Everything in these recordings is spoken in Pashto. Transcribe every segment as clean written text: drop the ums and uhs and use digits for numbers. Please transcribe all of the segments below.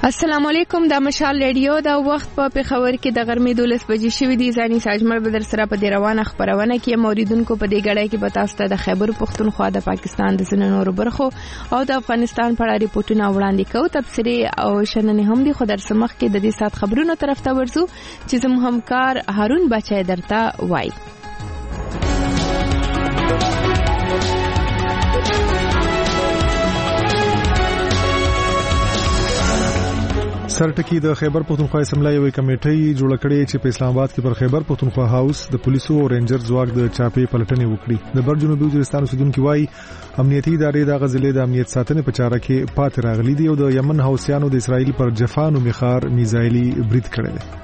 السلام علیکم، د مشال ریډیو دا وخت په پیښور کې د غرمې 12 بجې شوې دي. ځاني ساجمل بدر سره په دې روانه خبرونه کې موریدونکو په دې غړای کې به تاسو ته د خیبر پختونخوا د پاکستان د ځینو نورو برخو او د افغانستان په اړه ریپورتونه وړاندې کوو. تبصرې او شننې هم دي، خو در سمخ کې د دې سات خبرونو طرف ته ورځو چې زموږ همکار هارون بچای درته وایي. سرټکی د خیبر پختونخوا اسمبلی یو کمیټه جوړ کړې چې په اسلام آباد کې پر خیبر پختونخوا هاوس د پولیسو او رینجر ځواک د چاپې پلټنې وکړي. د بر جنوبي وزیرستان اوسیدونکو وايي امنیتي ادارې د غزلې د امنیت ساتنې په چاره کې پاتې راغلي دي او د یمن حوثیانو د اسرائیل پر جفان او میخار میزایلي برید کړی دی.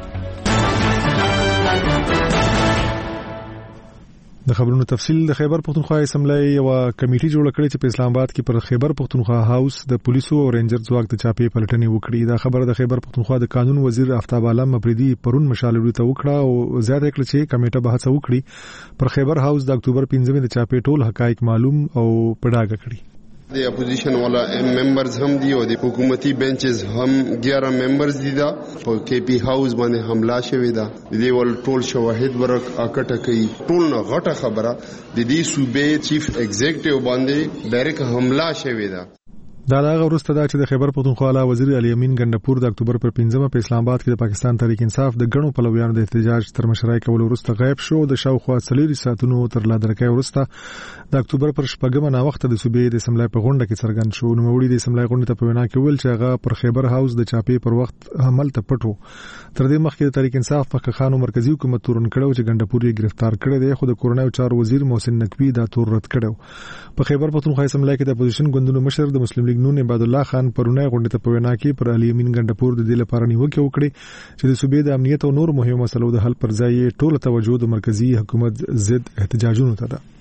د خبرونو تفصیل د خیبر پختونخوا اسمبلی یو کمیټه جوړ کړې چې په اسلام آباد کې پر خیبر پختونخوا هاوس د پولیسو او رینجر ځواک د چاپې پلټنې وکړي. دا خبره د خیبر پختونخوا د قانون وزیر آفتاب عالم مفریدي پرون مشالوري ته وکړه او زیاته کړه چې کمیټه به هڅه وکړي پر خیبر هاوس د اکتوبر 15 د چاپې ټول حقایق معلوم او پډاګه کړي. د اپوزیشن والا ممبرز هم دي او د حکومتي بنچز هم 11 ممبرز دي. دا په کې پی هاوس باندې حمله شوې ده. د دې ول ټول شواهد ورک اکټه کوي. ټول نه غټه خبره د دې صوبې چیف ایگزیکټیو باندې ډایرکټ حمله شوې ده. دا هغه ورسته دا چې د خیبر پختونخوا وزیر علي امین ګندپور د اکتوبر پر 15 په اسلام آباد کې د پاکستان تحریک انصاف د غنو پلویانو د احتجاج تر مشرۍ کول ورسته غیب شو. د شاوخوا 3 ساعتونو تر لا درکې ورسته د اکتوبر پر شپږمه نا وخت د صوبې د اسمبلی په غونډه کې څرګند شو. نو وړي د اسمبلی غونډه ته په وینا کې ویل چې هغه پر خیبر هاوس د چاپې پر وخت عمل ته پټو. تر دې مخکې د تحریک انصاف په خانو مرکزی حکومت تورن کړو چې ګندپور یې گرفتار کړی دی، خو د کورونای چارو وزیر محسن نقوی دا تور رد کړو. په خیبر پختونخوا اسمبلی کې د اپوزیشن ګوندونو مشر د مسلم لیگ نون عباد الله خان پرونه غونډه ته په وینا کې پر علي امین ګندپور د دې لپاره نیوکه وکړي چې د صوبې د امنیت او نور مهمو مسلو د حل پر ځای ټول توجه د مرکزی حکومت ضد احتجاجونو ته ده.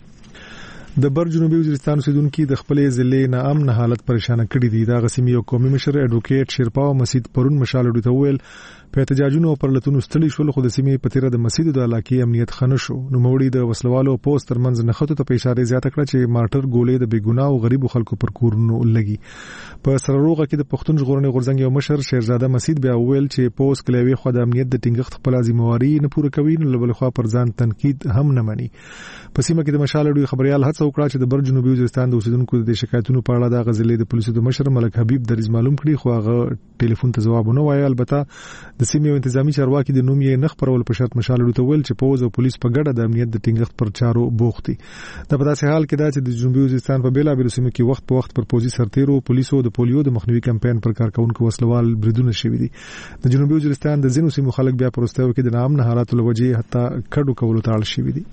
د بر جنوبي وزیرستان اوسیدونکو د خپل ضلع نه امن حالت پریشان کړي دي. دا غسیمي او قومي مشر اډوکیټ شیرپاو مسجد پرون مشالوري ته ویل په احتجاجونو او پرلتونو ستړي شول، خو د سیمې په تیره د مسجد د علاقې امنیت خنه شو. نو موړي د وسلوالو پوسټ ترمنځ نخښتو ته په اشاره زیاته کړه چې مارټر ګولې د بیګناه او غریبو خلکو پر کورونو لګي. په سرروغه کې د پښتون ژغورنې غورځنګ یو مشر شیرزاده مسجد بیا ویل چې پوسټ کلیوي خو د امنیت د ټینګښت خپل ذمہواری نه پوره کوي، نو بل خو پر ځان تنقید هم نه مني. په سیمه کې د مشالوري خبريال هڅه وکړه چې د بر جنوبي وزیرستان د اوسیدونکو د شکایتونو په اړه د غزلې د پولیسو د مشر ملک حبیب دریز معلوم کړي، خو هغه ټلیفون ته جواب نه وایي. البته د سیمې انتظامی چارواکي د نوم یې نخ پرول په شرط مشالوري ته ویل چې پوز او پولیس په ګډه د امنیت د ټینګښت پر چارو بوخت دي. دا په داسې حال کې دا چې د جنوبي وزیرستان په بیلابیلو سیمو کې وخت په وخت پر پوزي سرتیرو پولیسو د پولیو د مخنیوي کمپاین پر کارکونکو وسلوال بریدونه شوي دي. د جنوبي وزیرستان د ځینو سیمو خلک بیا پروستیو کې د نامن حالات لوجې حتی کډو کولو ته اړ شوي دي.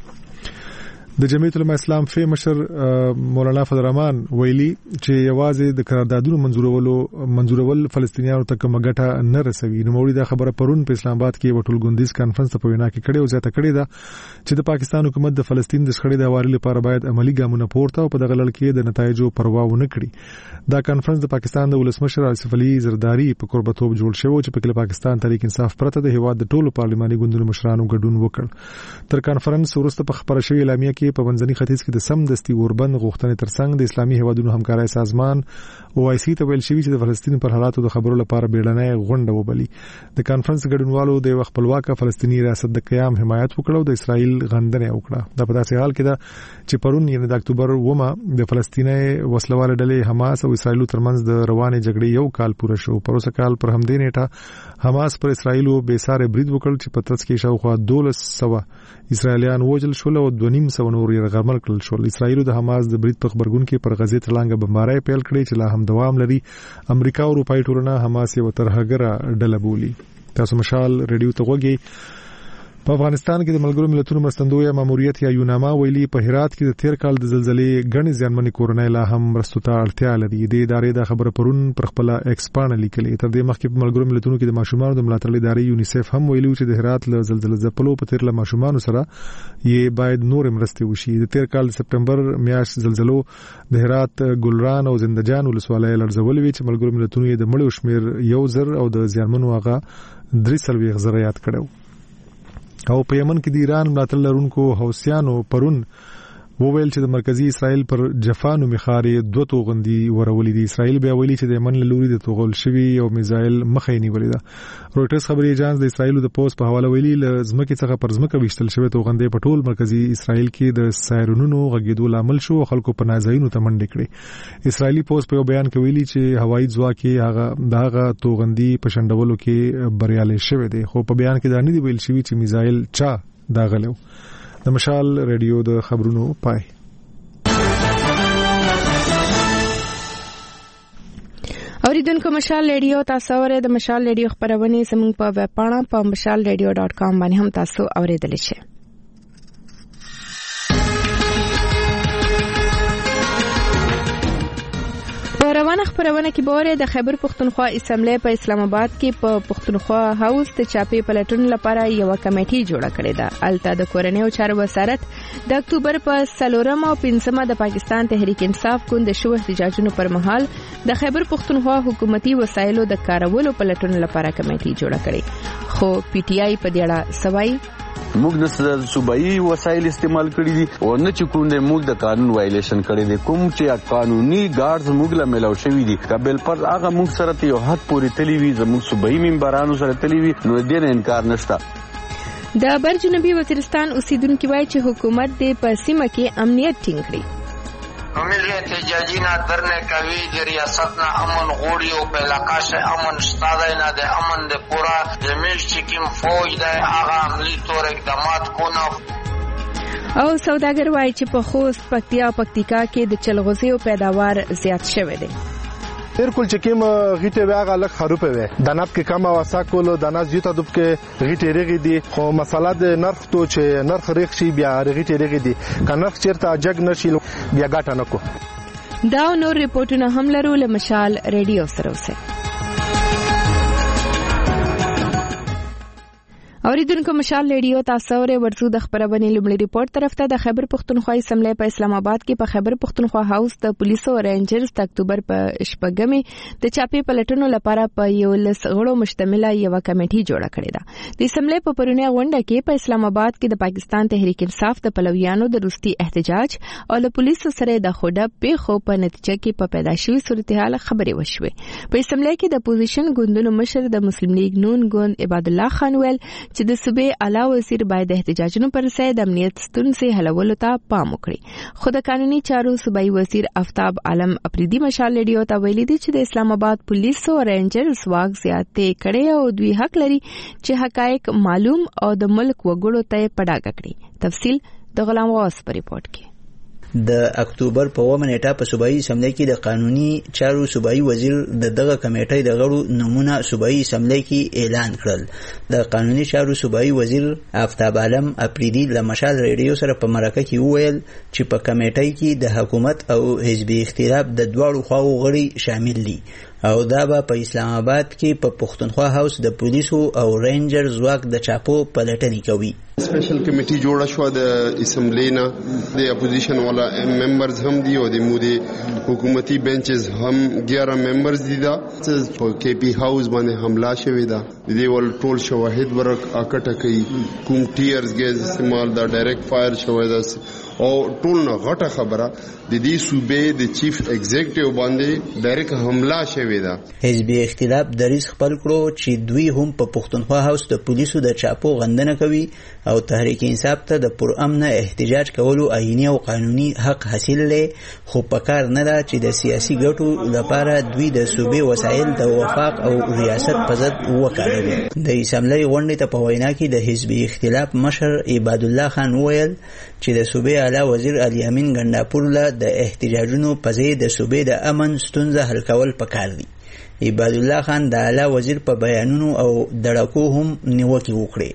د جمعیت العلماء اسلام فی مشر مولانا فضل الرحمن ویلي چې یوازې د قراردادونو منزورول فلسطینیانو ته کومه ګټه نه رسوي. نو موړي دا خبره پرون په اسلام آباد کې وټول ګوندیز کانفرنس ته په وینا کې کړي او زیاته کړي دا چې د پاکستان حکومت د فلسطین د شخړې د حوالې لپاره باید عملی ګامونه پورته او په دغه لړ کې د نتایجو پروا ونه کړي. دا کانفرنس د پاکستان د ولسمشر آصف علي زرداری په قربتوب جوړ شوی چې په کې پاکستان تحریک انصاف پرته د هیواد د ټولو پارلماني ګوندونو مشرانو ګډون وکړ. تر کانفرنس وروسته په خبره شوی اعلامیه کې په منځني ختیځ کې د سمدستي اوربند غوښتنې ترڅنګ د اسلامي هیوادونو همکارۍ سازمان OIC ته ویل شوی چې د فلسطین پر حالاتو د خبرو لپاره بیړنۍ غونډه وبلي. د کانفرنس ګډونوالو د خپلواک فلسطیني ریاست د قیام حمایت وکړو د اسرائیل غندنه وکړه. دا په داسې حال کې ده چې پرون یعنی د اکتوبر 9 د فلسطیني وسلوال ډلې حماس او اسرائیل ترمنځ د روانې جګړې یو کال پوره شو. پروسه کال پر همدې نیټه حماس پر اسرائیل به ساره برید وکړ چې په ترڅ کې شاوخوا 1200 اسرائیلیان وژل شول او 250 نور یې غرمل کړل شول. اسرائیل د حماس د برید په خبرګون کې پر غزې ترلانګه بمبارۍ پیل کړې چې لا هم دوام لري. امریکا او اروپای ټولنه حماس یو ترهګره ډله بولي. تاسو مشال ریډیو ته وګورئ. په افغانستان کې د ملګرو ملتونو مرستندویه ماموریت یا یوناما ویلي په هرات کې د تیر کال د زلزلې غني ځانمنې کورنۍ لا هم مرستو ته اړتیا لري. د ادارې د خبره پرون پر خپل ایکس باندې لیکلې. تر دې مخکې په ملګرو ملتونو کې د ماشومانو د ملاتړ ادارې یونیسف هم ویلي چې د هرات له زلزلې ځپلو په تیر له ماشومانو سره یې باید نور مرستې وشي. د تیر کال د سپټمبر میاشت زلزلو د هرات ګلران او زندجان ولسوالۍ لړزول وی چې ملګرو ملتونو یې د مړو شمیر 1000 او د ځانمنو هغه 300 یاد کړو. او په یمن کې د ایران ملاتړ لرونکو حوثیانو پرون وویل چې د مرکزی اسرائیل پر جفانو مخاري 2 توغندي ورولې دي. اسرائیل بیا ویلي چې د یمن له لوري د توغول شوی یو میزایل مخې نیولې ده. رويټرز خبري ایجنس د اسرائیل د پوسټ په حواله ویلي ل ځمکې څخه پر ځمکه وشتل شوی توغندي په ټول مرکزی اسرائیل کې د سایرونونو غږیدو لامل شو او خلکو په نازاینو تمنډ کړي. اسرائیلي پوسټ په بیان کې ویلي چې هوایي ځواک هغه توغندي په شندولو کې بریالي شوی دی، خو په بیان کې دا نه دی ویل شوی چې میزایل چا داغلو. د مشال ریډیو د خبرونو پای. اوریدونکو مشال ریډیو تاسو اورئ. د مشال ریډیو خبرونه زموږ په ویب پاڼه په mashalradio.com باندې هم تاسو اوریدلی شئ. روانه خبرونه کې بوره د خیبر پښتونخوا اسمبلی په اسلام آباد کې په پښتونخوا هاوس ته چاپی پلټون لپاره یو کمیټي جوړه کړې ده. الته د کورنۍ او چارو وزارت د اکتوبر په 4 او 5 د پاکستان تحریک انصاف ګوند شو احتجاجونو پر مهال د خیبر پښتونخوا حکومتي وسایلو د کارولو پلټون لپاره کمیټي جوړه کړې. خو پی ټی آی په دې اړه سوای موږ د صوبایي وسایل استعمال کړی دي او نه چې کوم د موږ د قانون وایلیشن کړی دي، کوم چې قانوني ګارډز موږ له ملاو شوی دي قبل پر هغه موږ سره ته یو حد پورې تلی وي، زموږ صوبایي ممبرانو سره تلی وي، نو دې نه انکار نشته. د برجنوبي وزیرستان اوسیدونکو وایي چې حکومت دې په سیمه کې امنیت ټینګ کړي. ملی احتجاجی نه درنه کوي د ریاست نه امن غوړي او په علاقه شه امن شتاده نه د امن د پورا د ملک چکم فوج د هغه عملی تور اقدامات کوونه. او سوداګر وایي چې په خوست، پکتیا او پکتیکا کې د چلغوزیو پیداوار زیات شوی دی. بالکل چې کوم غیټه واغه لک خروپه وي د ناب کې کم واسا کولو د ناز جوته دب کې غیټه ریغې دي، خو مسله د نرخ تو چې نرخ ریخ شي بیا غیټه ریغې دي که نرخ چیرته جګ نشي بیا ګټه نکو. دا نور ریپورتونه هم لرو له مشال ریډیو سره اوسه. اوریدونکو مشال ریډیو تاسو اورئ. ورڅو د خبرونه لومړی ریپورت طرف ته. د خیبر پښتونخوا اسمبلی په اسلام آباد کې په خیبر پښتونخوا هاوس د پولیسو او رینجرز د اکتوبر په 8 د چاپی پلټونو لپاره په یو لس غړو مشتمله یو کمیټي جوړه کړې ده. د اسمبلی په پرونی غونډه کې په اسلام آباد کې د پاکستان تحریک انصاف د پلویانو د روستي احتجاج او له پولیسو سره د خوډه پیښو په نتیجه کې په پیدا شوې صورتحال خبرې وشوې. په اسمبلی کې د اپوزیشن ګوندونو مشر د مسلم لیگ نون ګوند عباد الله خان ویل چې د صوبې اعلی وزیر باید احتجاجونو پر ځای د امنیت ستونزې حلولو ته پام وکړي. خو د قانوني چارو صوبایي وزیر آفتاب عالم اپریدي مشال ریډیو ته ویلي دي چې د اسلام آباد پولیسو او رینجرز واک زیاتې کړي او دوی حق لري چې حقایق معلوم او د ملک وګړو ته پډاګه کړي. تفصیل د غلام غوث په ریپورت کې. د اکتوبر په 1 نیټه په صوبایي اسمبلی کې د قانوني چارو صوبایي وزیر دغه کمیټې د غړو نمونه صوبایي اسمبلی کې اعلان کړل. د قانوني چارو صوبایي وزیر آفتاب عالم اپریدي له مشال ریډیو سره په مرکه کې وویل چې په کمیټې کې د حکومت او حزبي اختلاف د دواړو خواو غړي شامل دي او دا به په اسلام آباد کې په پښتونخوا هاوس د پولیسو او رینجر ځواک د چاپو پلټنې کوي. سپیشل کمیټي جوړه شو د اسمبلی نه، د اپوزیشن والا ممبرز هم دي او د مودي حکومتي بنچز هم 11 ممبرز دي. دا په کې پی هاوس باندې حمله شوې ده. د ول ټول شواهد ورک اکټه کوي، کوم ټیرز ګیز استعمال دا ډایرکټ فایر شوی ده او ټول نه غټه خبره د دې صوبې د چیف ایگزیکټیو باندې ډایرکټ حمله شوې ده. حزبي اختلاف دریځ خپل کړو چې دوی هم په پښتونخوا هاوس د پولیسو د چاپو غندنه کوي او تحریک انصاف ته د پرامن احتجاج کولو آئینی او قانوني حق حاصل لري، خو پکار نه ده چې د سیاسي ګټو لپاره دوی د صوبې وسایل د وفاق او ریاست په ضد وکاروي. د اسمبلی غونډې ته په وینا کې د حزبي اختلاف مشر عباد الله خان ویل چې د صوبې اعلی وزیر الیامین ګنداپور له د احتجاجونو په ځای د صوبې د امن ستونزه حل کول پکار دي. عباد الله خان د اعلی وزیر په بیانونو او دړکو هم نیوکې وکړې.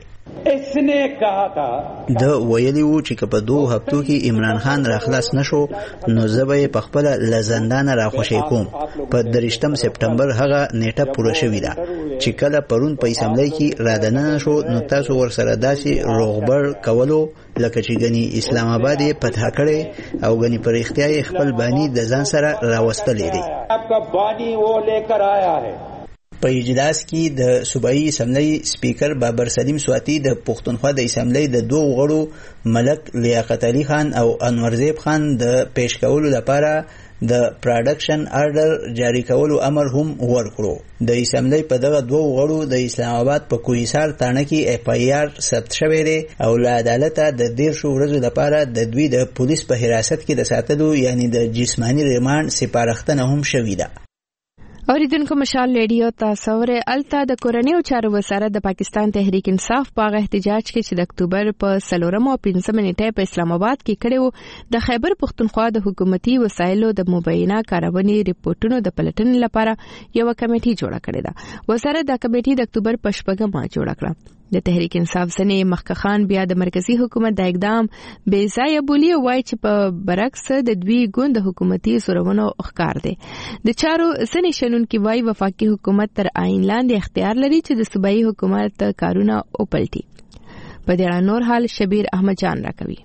د ویلی وو چې په 2 هفتو کې عمران خان راخلاص نشو نو زه به په خپل لزندان راخوشی کوم. په 3 سپټمبر هغه نیټه پوره شوې ده چې کله پرون په اسمبلی کې رادنه شو نو تاسو ورسره داسې روغبر کولو لکه چې غني اسلام آباد فتح کړي او غني پر اختیار خپل بانی د ځان سره راوستلې دي. په اجلاس کې د صوبایي اسمبلی سپیکر بابر سلیم سواتی د پښتونخوا د اسمبلی د دوه غړو ملک لیاقت علي خان او انورزیب خان د پیش کولو لپاره د پروډکشن آرډر جاری کولو امر هم ورکړو. د اسمبلی په دغه دوه غړو د اسلام آباد په کوهسار تاڼه کې اف آی آر ثبت شوی دی او له عدالته د 13 ورځو لپاره د دوی د پولیس په حراست کې د ساتلو یعنی د جسمانی ریماند سپارښتنه هم شوې ده. اوریدونکو مشال ریډیو تاسو ور الته د کورنیو چارو وزارت د پاکستان تحریک انصاف په احتجاج کې چې د اکتوبر په 4 او 5 نیټه په اسلام آباد کې کړو د خیبر پختونخوا د حکومتي وسایلو د مبینه کارونې ریپورتونو د پلټنې لپاره یو کمیټه جوړه کړې ده. وزارت د کمیټې د اکتوبر په 8 جوړه کړه. د تحریک انصاف ځنې مخکخان بیا د مرکزی حکومت د اقدام بې ځای بولی وای چې په برعکس د دوی ګوند حکومتي سرونو اخکار دي. د چارو ځنې شنونکي وای وفاقي حکومت تر عین لاندې اختیار لري چې د صوبایي حکومت کارونه اوپلټي. په دې اړه نور حال شبیر احمد جان راکوي.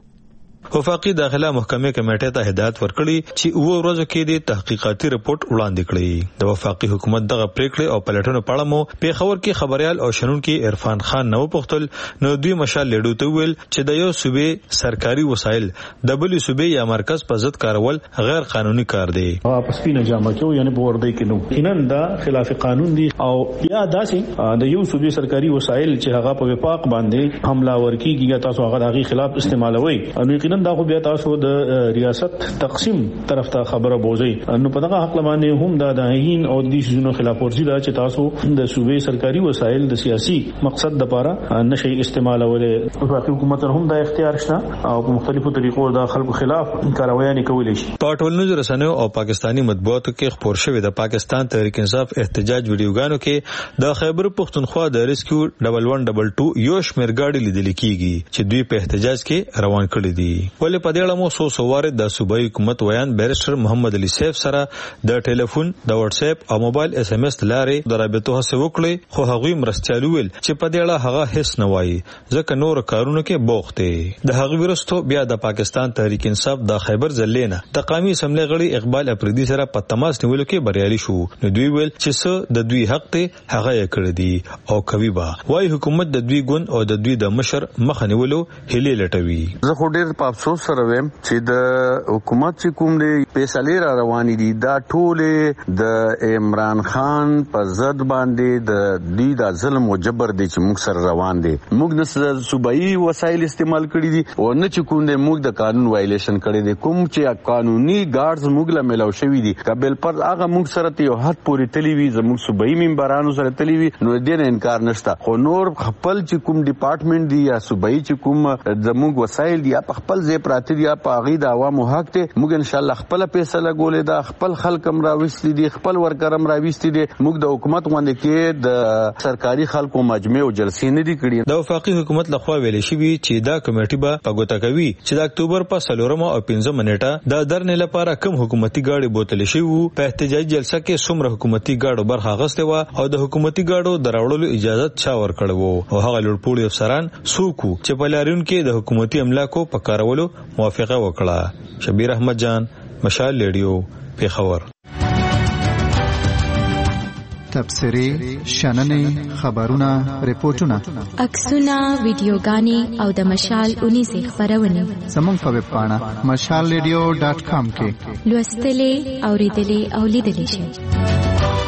وفاقي داخله محکمې کمیټې ته هدایت ورکړي چې اوه ورځو کې د تحقیقاتي رپورت وړاندې کړي. د وفاقي حکومت دغه پریکړې او پلټنو په اړه مو پیښور کې خبريال او شنونکي عرفان خان نو پختل نو دوی مشال لیډو ته ویل چې د یو صوبې سرکاري وسایل د بل صوبې یا مرکز په ضد کارول غیر قانوني کار دی. واپس پینه جامه کې یعنی په ورده کې نو کینن دا خلاف قانون دي او یا داسې د یو صوبې سرکاري وسایل چې هغه په وفاق باندې حمله ورکیږي تاسو هغه دغه خلاف استعمالوي نو یقینا دا خو بیا تاسو د ریاست تقسیم طرف ته خبره بوزي نو په دغه حق باندې هم د داهین او د شنو خلاف ورزي دا چې تاسو د صوبې سرکاري وسایل د سیاسي مقصد لپاره نشي استعمالولې. وفاقي حکومت هم دا اختیار شته او په مختلفو طریقو د خلکو خلاف کاروایي کولای شي. په ټولنیزو رسنیو او پاکستانی مطبوعاتو کې خبر شوی د پاکستان تحریک انصاف احتجاج ویډیوګانو کې د خیبر پختونخوا د ریسکیو 1122 یو شمېر ګاډي لیدل کیږي چې دوی په احتجاج کې روان کړي دي. ولې په دې اړه مو سووارد د صوبایي حکومت ویان بیرسټر محمد علي سیف سره د ټلیفون د واتس اپ او موبایل اس ام اس لارې د رابطو هڅه وکړي خو هغوی مرستيالو ویل چې په دې اړه هغه هیڅ نه وایي ځکه نور کارونه کې بوخت دي. د هغه ورستو بیا د پاکستان تحریک انصاف د خیبر ځلینا د قومي اسمبلی غړي اقبال افریدي سره په تماس نیولو کې بریالي شو. نو دوی ویل چې څه د دوی حق ته هغه یې کړی دي او کوي با وايي حکومت د دوی ګوند او د دوی د مشر مخ نیولو هلي لټوي. زه خو ډیر په افسوس سره ویم چې د حکومت چې کوم دی فیصله را روانې دي دا ټول د عمران خان په ضد باندې د دوی د ظلم او جبر دی چې موږ سره روان دي. موږ د صوبایي وسایل استعمال کړي دي او نه چې کوم دی موږ د قانون وایلیشن کړي دي. کوم چې قانوني ګارډز موږ له ملاو شوی دي قبل پر هغه موږ سره ته یو حد پورې تلی وی زموږ صوبایي ممبرانو سره تلی وی نو دې نه انکار نشته. خو نور خپل چې کوم ډپارټمنټ دی یا صوبایي چې کوم زموږ وسایل دی په خپل ځای پراته دي په هغه د عوامو حق ته موږ ان شاء الله خپل فیصله ګولې دا خپل خلک هم راوستي دي خپل ورکرم راوستي دي. موږ د حکومت باندې کې د سرکاري خلکو مجمع او جلسې نه دي کړې. د وفاقي حکومت لخوا ویل شوی چې دا کمیټه به په ګوته کوي چې د اکتوبر په 4 او 5 نیټه د درنې لپاره کوم حکومتي ګاډي بوتل شي وو. په احتجاجي جلسه کې څومره حکومتي ګاډو برخه غسته و او د حکومتي ګاډو دراوړلو اجازه چا ورکړو او هغه لوړپوړي افسران سوکو چې په لارون کې د حکومتي املاکو په کارولو موافقه وکړه. شبیر احمد جان مشال ریډیو پیښور. تبصرې شننې خبرونه ریپورتونه عکسونه ویډیوګانې او د مشال 19 خبرونه زموږ په ویب پاڼه mashalradio.com کې لوستلې اوریدلې او لیدلې شئ.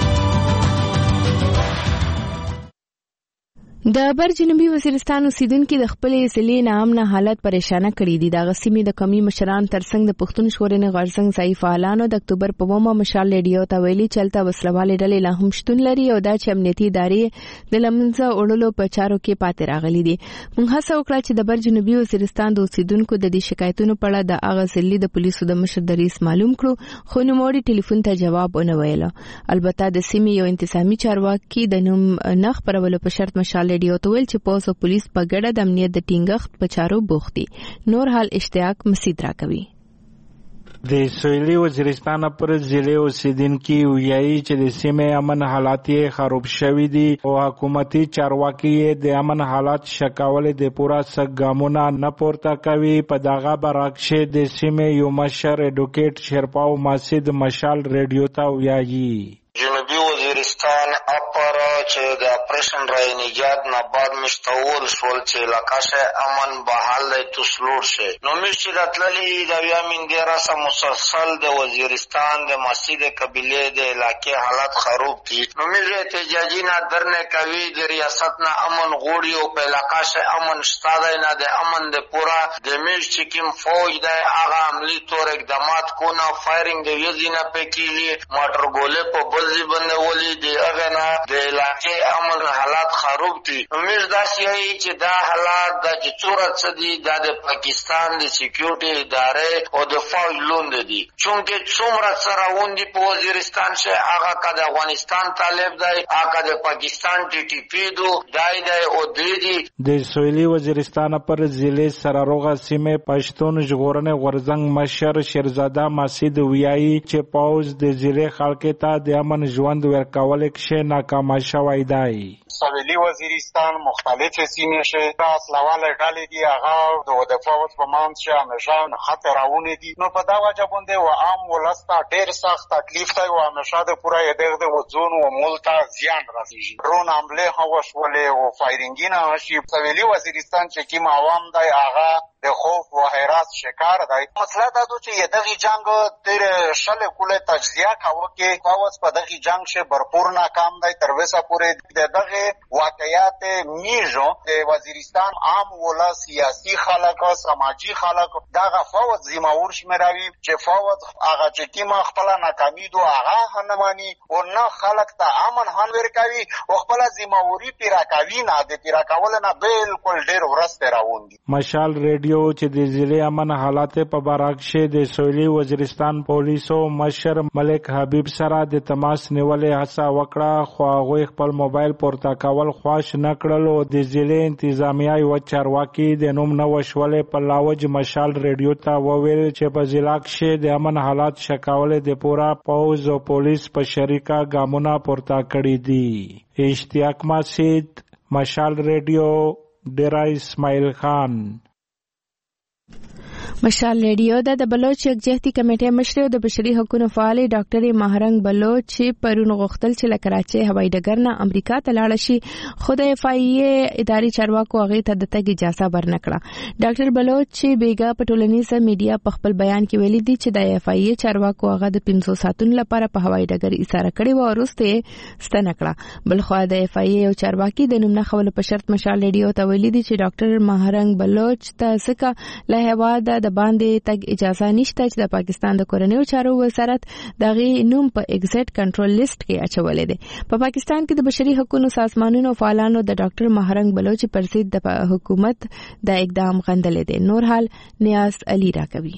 د بر جنوبي وزیرستان اوسیدونکو د خپل ضلع نامنه حالت پریشانه کړی دي. د غسیمې د قومي مشران ترڅنګ د پښتون ژغورنې غورځنګ ځای فعالانو د اکتوبر په 9 مشال ریډیو ته ویلي چلته وسلواله ډلې لا هم شتون لري او دا چې امنیتي ادارې د لمنځه وړلو په چارو کې پاتې راغلي دي. موږ هڅه وکړه چې د بر جنوبي وزیرستان د اوسیدونکو د دې شکایتونو په اړه د هغه ضلع د پولیسو د مشر دریس معلوم کړو خو نوموړي ټلیفون ته جواب ونه ویل. البته د سیمې یو انتظامی چارواکي د نوم نه خبرولو په شرط مشال ریډیو ته ویل چې پولیس او پولیس په ګډه د امنیت د ټینګښت په چارو بوخت دي. نور حال اشتیاق مسید راکوي. د سویلي وزیرستان پر ضلع اوسیدونکي ویایي چې د سیمې امن حالات خراب شوي دي او حکومتي چارواکي د امن حالات شکول د پورا سګامونه نه پورته کوي. په دغه برعکس د سیمې یو مشر اډوکیټ شرپاو ماسید مشال ریډیو ته ویایي جنوبی وزیرستان اپر چې د اپریشن رای نجات نه بعد مشتول شول چې علاقه امن بحال دی تسلور شي نو مش چې راتللی د بیا من دی راسه مسلسل د وزیرستان د مسجد قبیله د علاقې حالات خراب دي نو مش احتجاجی نه درنه کوي د ریاست نه امن غوړي او په علاقه امن شته نه د امن د پورا د مش چې کوم فوج دی هغه عملی تور اقدامات کو نه فایرینګ د یزینه پکېلی موټر ګولې په بلځي باندې ولې دی هغه نه د علاقې امن حالات خراب دي مش دا شي چې دا حالات د صورت سدي د پاکستان د سکیورټي ادارې او د فوج لوند دي چونکه څومره سره وندي په وزیرستان شه هغه د افغانستان طالب دی هغه د پاکستان ټي ټي پی دو دای او دی د سویلی وزیرستان پر ضلع سراروغه سیمه پښتون ژغورنې غورزنګ مشر شیرزاده مسجد ویایي چې پاوز د ضلع خلک ته د امن ژوند ورکول کې ناکام شوی دی سویلی وزیرستان مختلف سیمې شه تاسلواله ډلې دي هغه د فوج په مانځ شه همیشه خطر راونی دي نو په دا وجه باندې و عام ولستا ډېر سخت تکلیف دی او همیشه د پوره دغه وځون او ملتا زیان راځي درون حمله هوا شولې او فایرینګ نه شي سویلی وزیرستان چې کوم عوام دی هغه د خوف و حراس شکار دی مسله دا چې دغه جنگ تر شل کوله تجزیه کاوه کې فوج په دغه جنگ شه برپور ناکام دی تر وسه پورې دغه واقعیات میجو د وزیرستان عام ولا سیاسی خلک او سماجی خلک دغه فوج زموږ شمراوي چې فوج هغه چې کیما خپل ناکامي دو هغه هنمانی او نه خلک ته امن هن ورکوي او خپل زموږی پیراکاوی نه د پیراکاول نه بالکل ډیر ورسته راوندي مشال ریډیو چې د ضلع امن حالات په باراکشه د سویلی وزیرستان پولیسو مشر ملک حبیب سره د تماس نیولې هڅه وکړه خو هغه خپل موبایل پورته کول خواش نکړل او د ضلع انتظامیه یو چارواکي د نوم نو شولې په لاوج مشال ریډیو ته وویل چې په ضلع کې د امن حالات شکاولې د پورا پوز او پولیس په شریکه ګامونه پورته کړی دي اشتیاق مسجد مشال ریډیو ډیرا اسماعیل خان مشال ریډیو د بلوچ یکجهتي کمیټې مشر او د بشري حقوقو فعال ډاکټر ماهرنګ بلوچ پرون غوښتل چې له کراچۍ هوایي ډګر نه امریکا ته لاړ شي خو د اف ای ای اداري چارواکو هغه ته د تګ اجازه ورنکړه ډاکټر بلوچ بیګا په ټولنیزه میډیا په خپل بیان کې ویلي دي چې د اف ای ای چارواکو هغه د 500 ساتون لپاره په هوایي ډګر ایثار کړی و او وروسته ستنه کړه بلخو د اف ای ای او چارواکي د نوم نه خول په شرط مشال ریډیو ته ویلي دي چې ډاکټر ماهرنګ بلوچ ته څخه له هوا د باندې تګ اجازه نشته چې د پاکستان د کورنیو چارو وزارت دغه نوم په ایگزیټ کنټرول لیست کې اچولې ده په پاکستان کې د بشري حقوقو سازمانونو فعالانو د ډاکټر ماهرنګ بلوچ پر ضد د حکومت د اقدام غندلې ده نور حال نیاز علي راکوي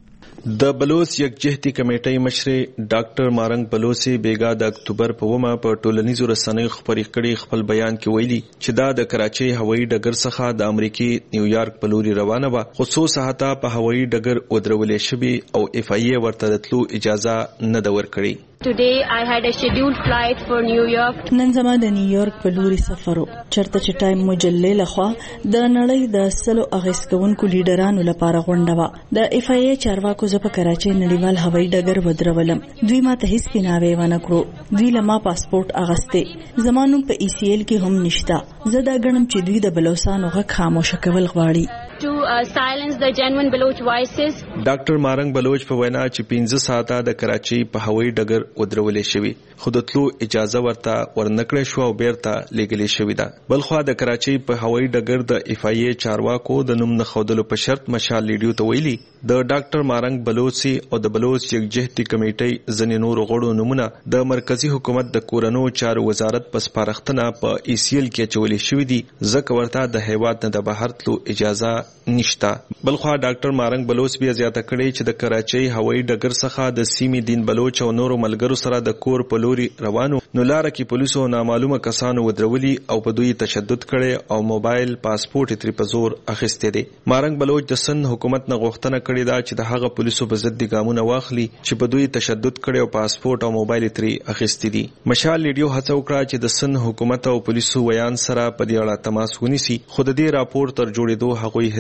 د بلوچ یکجهتي کمیټې مشر ډاکټر مارنګ بلوچ بیګا د اکتوبر په ومه په ټولنیزو رسنیو خبرې کړي خپل بیان کې ویلي چې دا د کراچۍ هوایي ډګر څخه د امریکای نیویارک په لوري روانه و خصوصا هتا په هوایي ډګر ودرولې شوی او اف ای ای ورته د تلو اجازه نه د ورکړي Today I had a scheduled flight for New York. نن زما د نیویارک په لوري سفر چرته چې ټایم مجلې لخوا د نړۍ د سلو اغیسکونکو لیډرانو لپاره غونډه و د اف ای ای چارواکو زه په کراچۍ نړیوال هوایي ډګر ودرولم دوی ماته هیڅ پیناوي ونه کړو دوی لما پاسپورت اغسته زمانو په ای سی ایل کې هم نشتا زه دا غنم چې دوی د بلوچستان غږ خاموش کول غواړي to silence the genuine Baloch voices. ډاکټر مارنګ بلوچ په وینا چې 15 ساعته د کراچۍ په هوایي ډګر ودرولې شوی خو د تلو اجازه ورته ورنکړې شو او بیرته لګلې شوی ده بلخو د کراچۍ په هوایي ډګر د اف ای ای چارواکو د نوم نه خودلو په شرط مشال ریډیو ته ویلي د ډاکټر مارنګ بلوچ او د بلوچ یکجهتي کمیټې ځنې نور غړو نمونه د مرکزی حکومت د کورونو چارو وزارت په سپارښتنه په ای سی ایل کې چولې شوې دي ځکه ورته د هیواد نه د بهر تلو اجازه نشتا بلخو ډاکټر مارنګ بلوچ بیا زیاته کړې چې د کراچۍ هوایي ډګر څخه د سیمې دین بلوچ او نورو ملګرو سره د کور په لوري روانو نو لار کې پولیسو نامعلومه کسانو ودرولي او په دوی تشدد کړي او موبایل پاسپورت تری په زور اخیسته دي مارنګ بلوچ د سن حکومت نه غوښتنه کړې ده چې د هغه پولیسو په ضد ګامونه واخلي چې په دوی تشدد کړي او پاسپورت او موبایل تری اخیسته دي مشال ریډیو هڅه وکړه چې د سن حکومت او پولیسو ویان سره په دې اړه تماس ونیسي خود دې راپور تر جوړېدو هغوی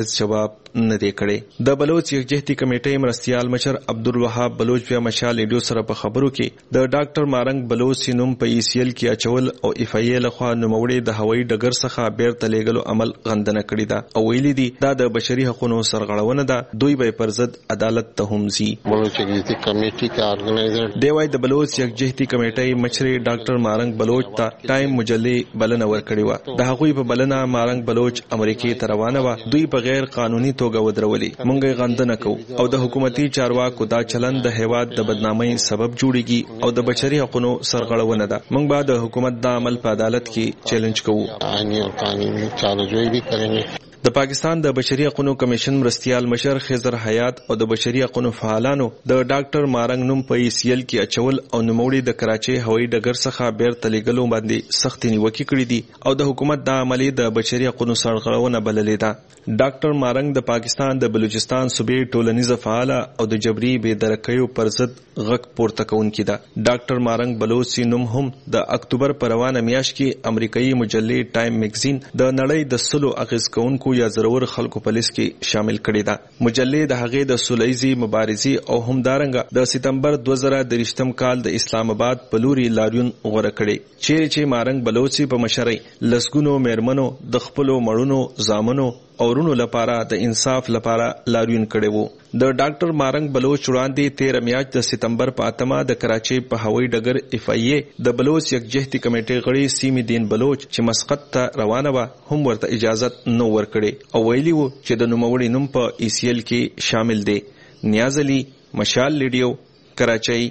هیڅ جواب نه دی کړی. د بلوچ یکجهتي کمیټې مرستيال مشر عبدالوهاب بلوچ په مشال ریډیو سره په خبرو کې د ډاکټر مارنګ بلوچ نوم په ECL کې اچول او FIA لخوا نوموړي د هوایي ډګر څخه بیرته لیږلو عمل غندنه کړې ده او ویلي دي دا د بشري حقوقو سرغړونه ده. دوی به پر ضد عدالت ته هم ځي. بلوچ یکجهتي کمیټې کا ارګنایزر دی وايي د بلوچ یکجهتي کمیټې مشر ډاکټر مارنګ بلوچ ته ټایم مجلې بلنه ورکړې و. د هغوی په بلنه مارنګ بلوچ امریکای ته روانه و. دوی په غیر قانوني توګه ودرولي. مونږ غندنه کوو او د حکومتي چارواکو دا چلند د هیواد د بدنامۍ سبب جوړيږي او د بشري حقوقو سرغړونه ده. مونږ به د حکومت د عمل په عدالت کې چیلنج کوو. آئینی اور قانونی چارجوئی بھی کریں گے. د پاکستان د بشري حقوقو کمیشن مرستيال مشر خضر حیات او د بشري حقوقو فعالانو د ډاکټر مارنګ نوم په ECL کې اچول او نوموړي د کراچۍ هوایي ډګر څخه بیرته لیږلو باندې سخت نیوکې کړې دي او د حکومت د عملي د بشري حقوقو سرغړونه بللې ده. ډاکټر مارنګ د پاکستان د بلوچستان صوبې ټولنیز فعال او د جبري بې درکیو پر ضد غږ پورته کوونکی ده. ډاکټر مارنګ بلوچ نوم هم د اکتوبر پر روانه میاشت کې امریکایي مجلې ټایم میگزین د نړۍ د سلو اغیزکونکو یا ضرور خلکو په لیست کې شامل کړي ده. مجلې د هغې د سولهیزي مبارزې او همدارنګه د سپتمبر 2023 کال د اسلام آباد په لوري لاریون غوړه کړي چې مارنګ بلوچ په مشرۍ لسګونو میرمنو د خپلو مړونو زامنو اورونو لپاره د انصاف لپاره لاریون کړي وو. د ډاکټر مارنګ بلوچ وړاندې 13 میاشت د سپتمبر په 8 د کراچۍ په هوایي ډګر FIA د بلوچ یکجهتي کمیټې غړي سیمې دین بلوچ چې مسقط ته روانه و هم ورته اجازه نو ورکړي او ویلي وو چې د نوموړي نوم په ECL کې شامل دی. نیاز علي، مشال ریډیو، کراچۍ.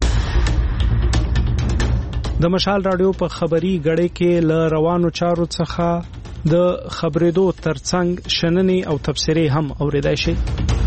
د مشال رادیو په خبري غړې کې ل روانو چارو څخه د خبرېدو ترڅنګ شننې او تبصرې هم اوریدای شي.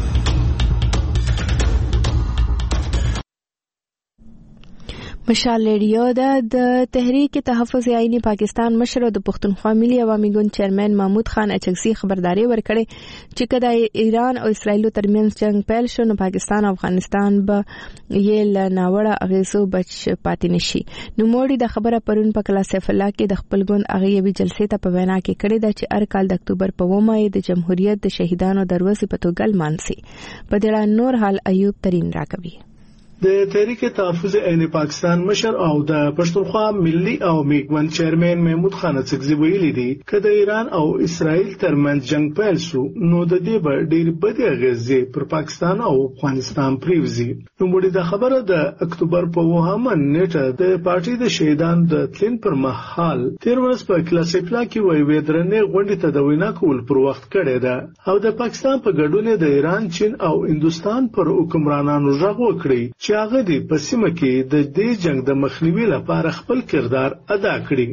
مشال ریډیو د تحریک تحفظ آئینی پاکستان مشر او د پښتونخوا ملي عوامي ګوند چیرمن محمود خان اچکزي خبرداري ورکړي چې کله ایران او اسرائیل ترمنځ جنگ پیل شو نو پاکستان او افغانستان به یې له ناوړه اغیزو بچ پاتې نشي. نو موړي د خبره پرون په کلا سیف الله کې د خپل ګوند اغیبي جلسې ته په وینا کې کړی دا چې هر کال د اکتوبر په 9 د جمهوریت د شهیدانو دروازې په توګه لمانځي. په دې نور حال ایوب ترين راکوي. د تحریک تحفظ آئینی پاکستان مشر او د پښتونخوا ملي عوامي ګوند چیرمن محمود خان اڅکزي ویلي دي چې د ایران او اسرائیل ترمنځ جنگ پیل شو نو د دې به ډېر بد اغیزې پر پاکستان او افغانستان پریوزي. نو موږ د خبره د اکتوبر په 9 نیټه د پارټي د شهیدان د تلین پر مهال 13 ورځ په کلاسیکلا کې وی درنې غونډې ته د وینا کول پر وخت کړی ده او د پاکستان په ګډون د ایران، چین او هندستان پر حکمرانانو ژغ وکړي چې هغه د پسیمه کې د دې جنگ د مخنیوي لپاره خپل کردار ادا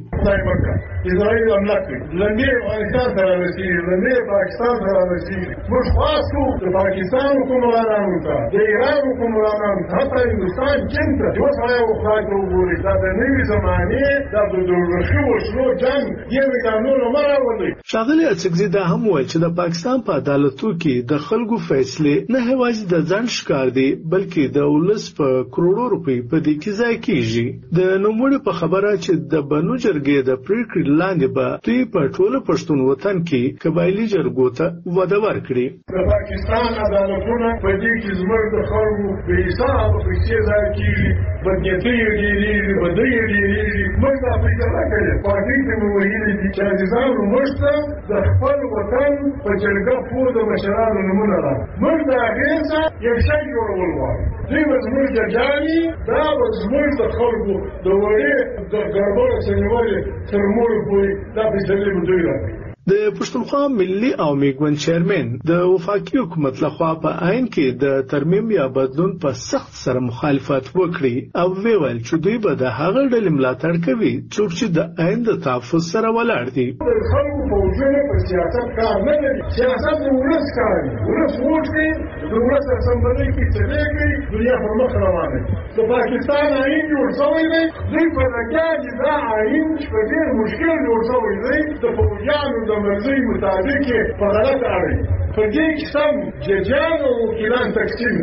کړي. اسرائیل حمله کړې، لنډې افغانستان سره رسېږي، لنډې پاکستان سره رسېږي. موږ خواست کوو د پاکستان حکمرانانو ته، د ایران حکمرانانو ته، حتی هندوستان، چین ته یو سړی وخوای ته وګورئ. دا د نوې زمانې دا د دوزخي وسلو جنګ دې میدانونو مه راولئ. ښاغلي اڅکزي دا هم وایي چې د پاکستان په عدالتو کې د خلکو فیصلې نه یوازې د ځان ښکار دي بلکې د ولس په کروڑو روپۍ په دې کې ځای کیږي. د نوموړي په خبره چې د بنو جرګې د پریکړې لاندې به دوی په ټوله پښتون وطن کې قبایلي جرګو ته وده ورکړي. د پاکستان عدالتونه په دې کې زموږ د خلکو بې حسابه پیسې ځای کیږي، بدنیتۍ یې ډېرېږي، بدۍ یې ډېرېږي. موږ دا فکر نه کوو. پارټۍ ته مو ویلي دي چې عزیزانو موږ ته د خپل وطن په جرګه پور د مشرانو نومونه را موږ د هغې څخه یو شی جوړول غواړو. دوی به زموږ جرګیانې، دا به زموږ د خلکو د وړې د ګړبړو څخه نیولې تر موږ پورې دا فیصلې به دوی راکړي. د پښتونخوا ملي عوامي ګوند چیرمن د وفاقي حکومت لخوا په عین کې د ترمیم یا بدلون په سخت سره مخالفت وکړي او ویل چې دوی به د هغه ډلې ملاتړ کوي څوک چې د عین د تحفظ سره ولاړ دي. خلکو په وجود په سیاست کار نه لري. سیاست د ولس کار دی. ولس ووټ کوي، د ولس اسمبلۍ کې چلې کوي، دنیا پر مخ روانه ده. د پاکستان عین جوړ شوی دی. دوی په لګیا دي دا عین چې په ډېر مشکل جوړ شوی دی د فوجیانو د مرزي مطابق په غلط اړي. په دې کې سم ججان او وکیلان تقسیم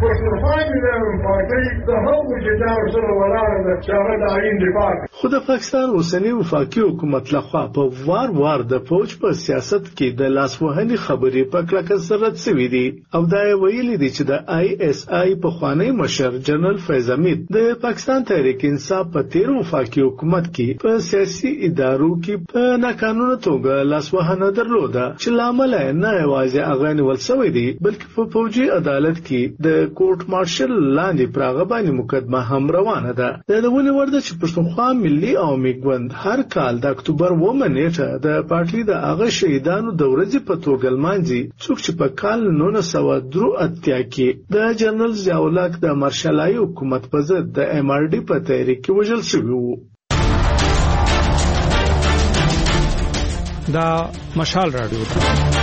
پښتونخوا کې د پارټۍ د هغو چې دا ورسره ولاړه ده چې هغه د آئین دفاع کوي. خو د پاکستان اوسنی وفاقي حکومت لخوا په وار د فوج په سیاست کې د لاسوهنې خبرې په کلکه سره شوې دي او دا ویلي دي چې د ISI په خوانی مشر جنرال فیض حمید د پاکستان تحریک انصاف په 13 وفاقي حکومت کې په سیاسي ادارو کې په ناقانونه توګه لاسوهنه درلوده چې لامل نه یوازې هغه نیول شوی دی بلکې په فوجي عدالت کې د کورټ مارشل لاندې پراغه باندې مقدمه هم روانه ده. د ولې ورده چې پښتونخوا ملي او میګوند هر کال د اکتوبر 9 نیټه د پارټي د هغه شهیدانو د ورځې په توګه لمانځي څوک چې په کال 1983 کې د جنرال ضیاءالحق د مارشالای حکومت په ضد د MRD په تحریک کې وژل شوی وو. دا مشال رادیو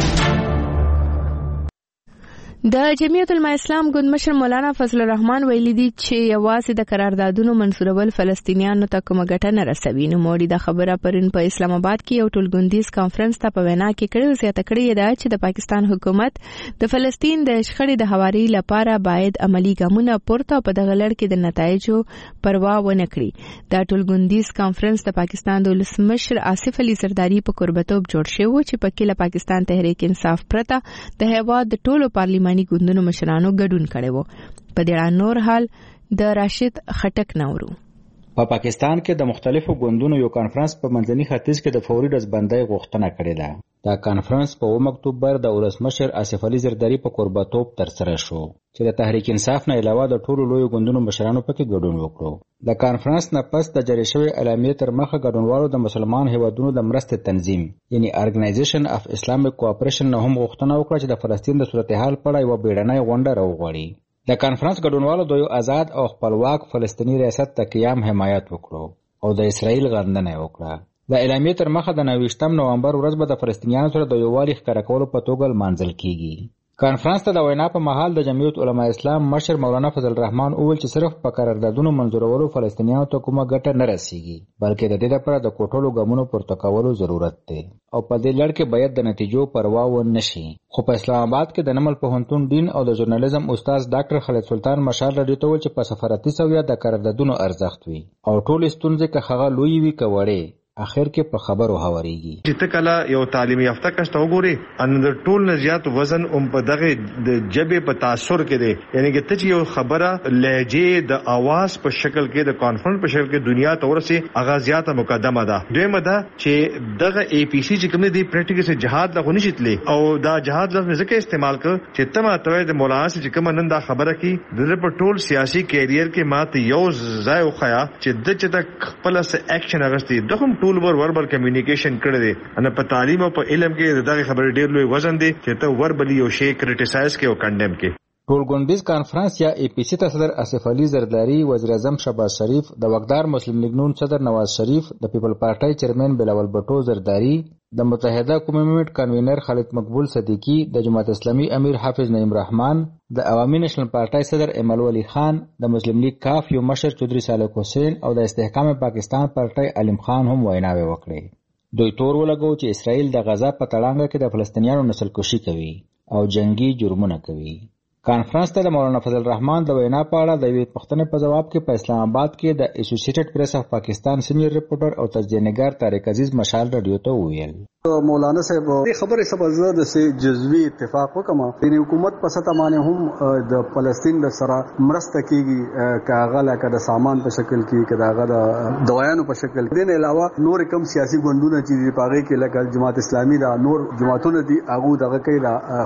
د جمعیت العلماء اسلام ګوند مشر مولانا فضل الرحمن ویلي دي چې یوازې د قراردادونو منسوبول فلسطینیانو ته کومه ګټه نه رسوي. نو موړي د خبره پرون په اسلام آباد کې یو ټولګوندیز کانفرنس ته په وینا کې کړي زیاته کړې ده چې د پاکستان حکومت د فلسطین د شخړې د هواري لپاره باید عملی ګامونه پورته په دغه لړ کې د نتایجو پروا ونه کړي. دا ټولګوندیز کانفرنس د پاکستان د ولسمشر آصف علي زرداری په قربتوب جوړ شوی و چې په کې له پاکستان تحریک انصاف پرته د هیواد د ټولو پارلیماني ګوندونو مشرانو ګډون کړي وو. په دې نور حال د راشد خټک نورو په پاکستان کې د مختلفو ګوندونو یو کانفرنس په منځني ختیځ کې د فوري رضبندۍ غوښتنه کړې ده. دا کانفرنس په 9 اکتوبر د ولسمشر آصف علي زرداری په قربتوب ترسره شو چې د تحریک انصاف نه علاوه د ټولو لوی ګوندونو مشرانو پکې ګډون وکړو. د کانفرنس نه پس د جری شوی اعلامیې تر مخه ګډونوالو د مسلمان هیوادونو د مرستې تنظیم یعنی ارګنایزیشن اف اسلامیک کوآپریشن نه هم غوښتنه وکړه چې د فلسطین د صورتحال په اړه یو بیړنۍ غونډه راوغواړي. د کانفرنس ګډونوالو د یو آزاد او خپلواک فلسطیني ریاست ته قیام حمایت وکړو او د اسرائیل غندنه وکړه. د اعلامیې تر مخه د 29 نومبر ورځ به د فلسطینیانو سره د یووالي ښکاره کولو په توګه لمانځل کیږي. کانفرنس ته د وینا په مهال د جمعیت علماء اسلام مشر مولانا فضل الرحمن وویل چې صرف په قراردادونو منظورولو فلسطینیانو ته کومه ګټه نه رسیږي بلکې د دې لپاره د کوټلو ګامونو پورته کولو ضرورت دی او په دې لړ کې باید د نتیجو پروا ونه شي. خو په اسلام آباد کې د نمل پوهنتون ډین او د ژورنالیزم استاد ډاکټر خالد سلطان مشال رادیو ته وویل چې په سفارتي سویه د قراردادونو ارزښت وي او ټول ستونزې که هغه لوی وي که وړې اخر کې په خبرو هاوريږي. چې تکلا یو تعلیمي یافته کس ته وګوري ان د ټول نه زیات وزن په دغه د جبه په تاثر کې دی یعنی چې ته یو خبره لهجه د आवाज په شکل کې د کانفرنس په شکل کې دنیا ته ورسي هغه زیاته مقدمه ده. دویمه ده چې دغه APC چې کوم دی پریکټیکل سره جهاد له غونښتلې او دا جهاد لفظ ځکه استعمال کړ چې تمه توې د مولانا چې کوم نن دا خبره کی د په ټول سیاسي کیریئر کې ماته یو ځای وخیا چې د چې د خپل سره اکشن اغستی دغه ټول وربل کمیونیکیشن کړی دی ان په تعلیم او په علم کې دغه خبرې ډېر لوی وزن دی چې ته وربلی یو شی کریټیسایز کې او کنډم کې. ټولګوندیز کانفرنس یا APC ته صدر آصف علي زرداری، وزیر اعظم شهباز شریف، د وقدار مسلم لیگ نون صدر نواز شریف، د پیپل پارټي چیرمن بلاول بټو زرداری، د متحده قومي موومنټ کنوینر خالد مقبول صدیقی، د جماعت اسلامي امیر حافظ نعیم رحمان، د عوامي نېشنل پارټي صدر ایمل ولی خان، د مسلم لیگ کاف یو مشر چودري صالح حسین او د استحکام پاکستان پارټي علیم خان هم ویناوي وکړي. دوی تور ولګو چې اسرائیل د غزا په تړانګه کې د فلسطینیانو نسل کشي کوي او جنگي جرمونه کوي. کانفرنس ته د مولانا فضل الرحمن د وینا په اړه د یوې پوښتنې په جواب کې په اسلام آباد کې د اسوسییټډ پریس اف پاکستان سینیئر ریپورټر او تجزیه‌نګار طارق عزیز مشال رادیو ته وویل مولانا صاحب دې خبرې سبزه د سي جزوی اتفاق وکما د حکومت په سطح باندې هم د فلسطین د سره مرسته کیږي کاغه لکه د سامان په شکل کې کداغه د دوايانو په شکل کې. دین علاوه نور کم سیاسي ګوندونه چې پاغي کې لکه جماعت اسلامي دا نور جماعتونه دي هغه دغه کې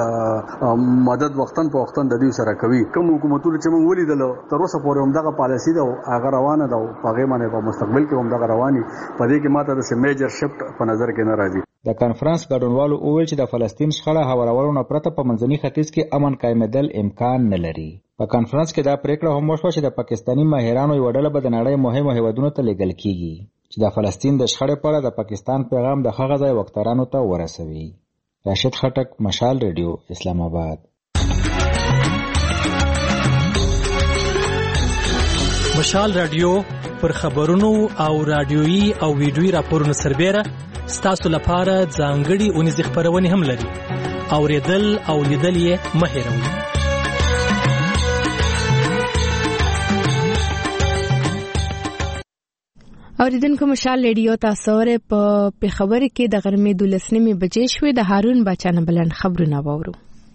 خپل مدد وختن په وختن د دې سره کوي. کوم حکومتونه چې موږ ولیدل تر اوسه پورې هم دغه پالیسی دا هغه روانه ده او هغه باندې په مستقبل کې هم دغه رواني په دې کې ماته د میجر شفت په نظر کې نه د کانفرنس ګډونوالو وویل چې د فلسطین شخړه هوارولو نه پرته په منځني ختیځ کې امن قائمېدل امکان نه لري. په کانفرنس کې دا پریکړه هم وشوه چې د پاکستاني ماهرانو یو ډله به د نړۍ مهمو هیوادونو ته لیږل کیږي چې د فلسطین د شخړې په اړه د پاکستان پیغام د هغه ځای وکترانو ته ورسوي. راشد خټک، مشال ریډیو، اسلام آباد. مشال رادیو پر خبرونو او رادیويي او ویډیويي راپورونو سربېره ستاسو لپاره ځانګړي اونیزې خبرونه هم لري. اوریدل او لیدل یې مه هېروئ. اوریدونکو مشال ریډیو تاسو ور په خبره کې د غرمې 12 بجې شوې د هارون بچانه بلند خبرونه وورو.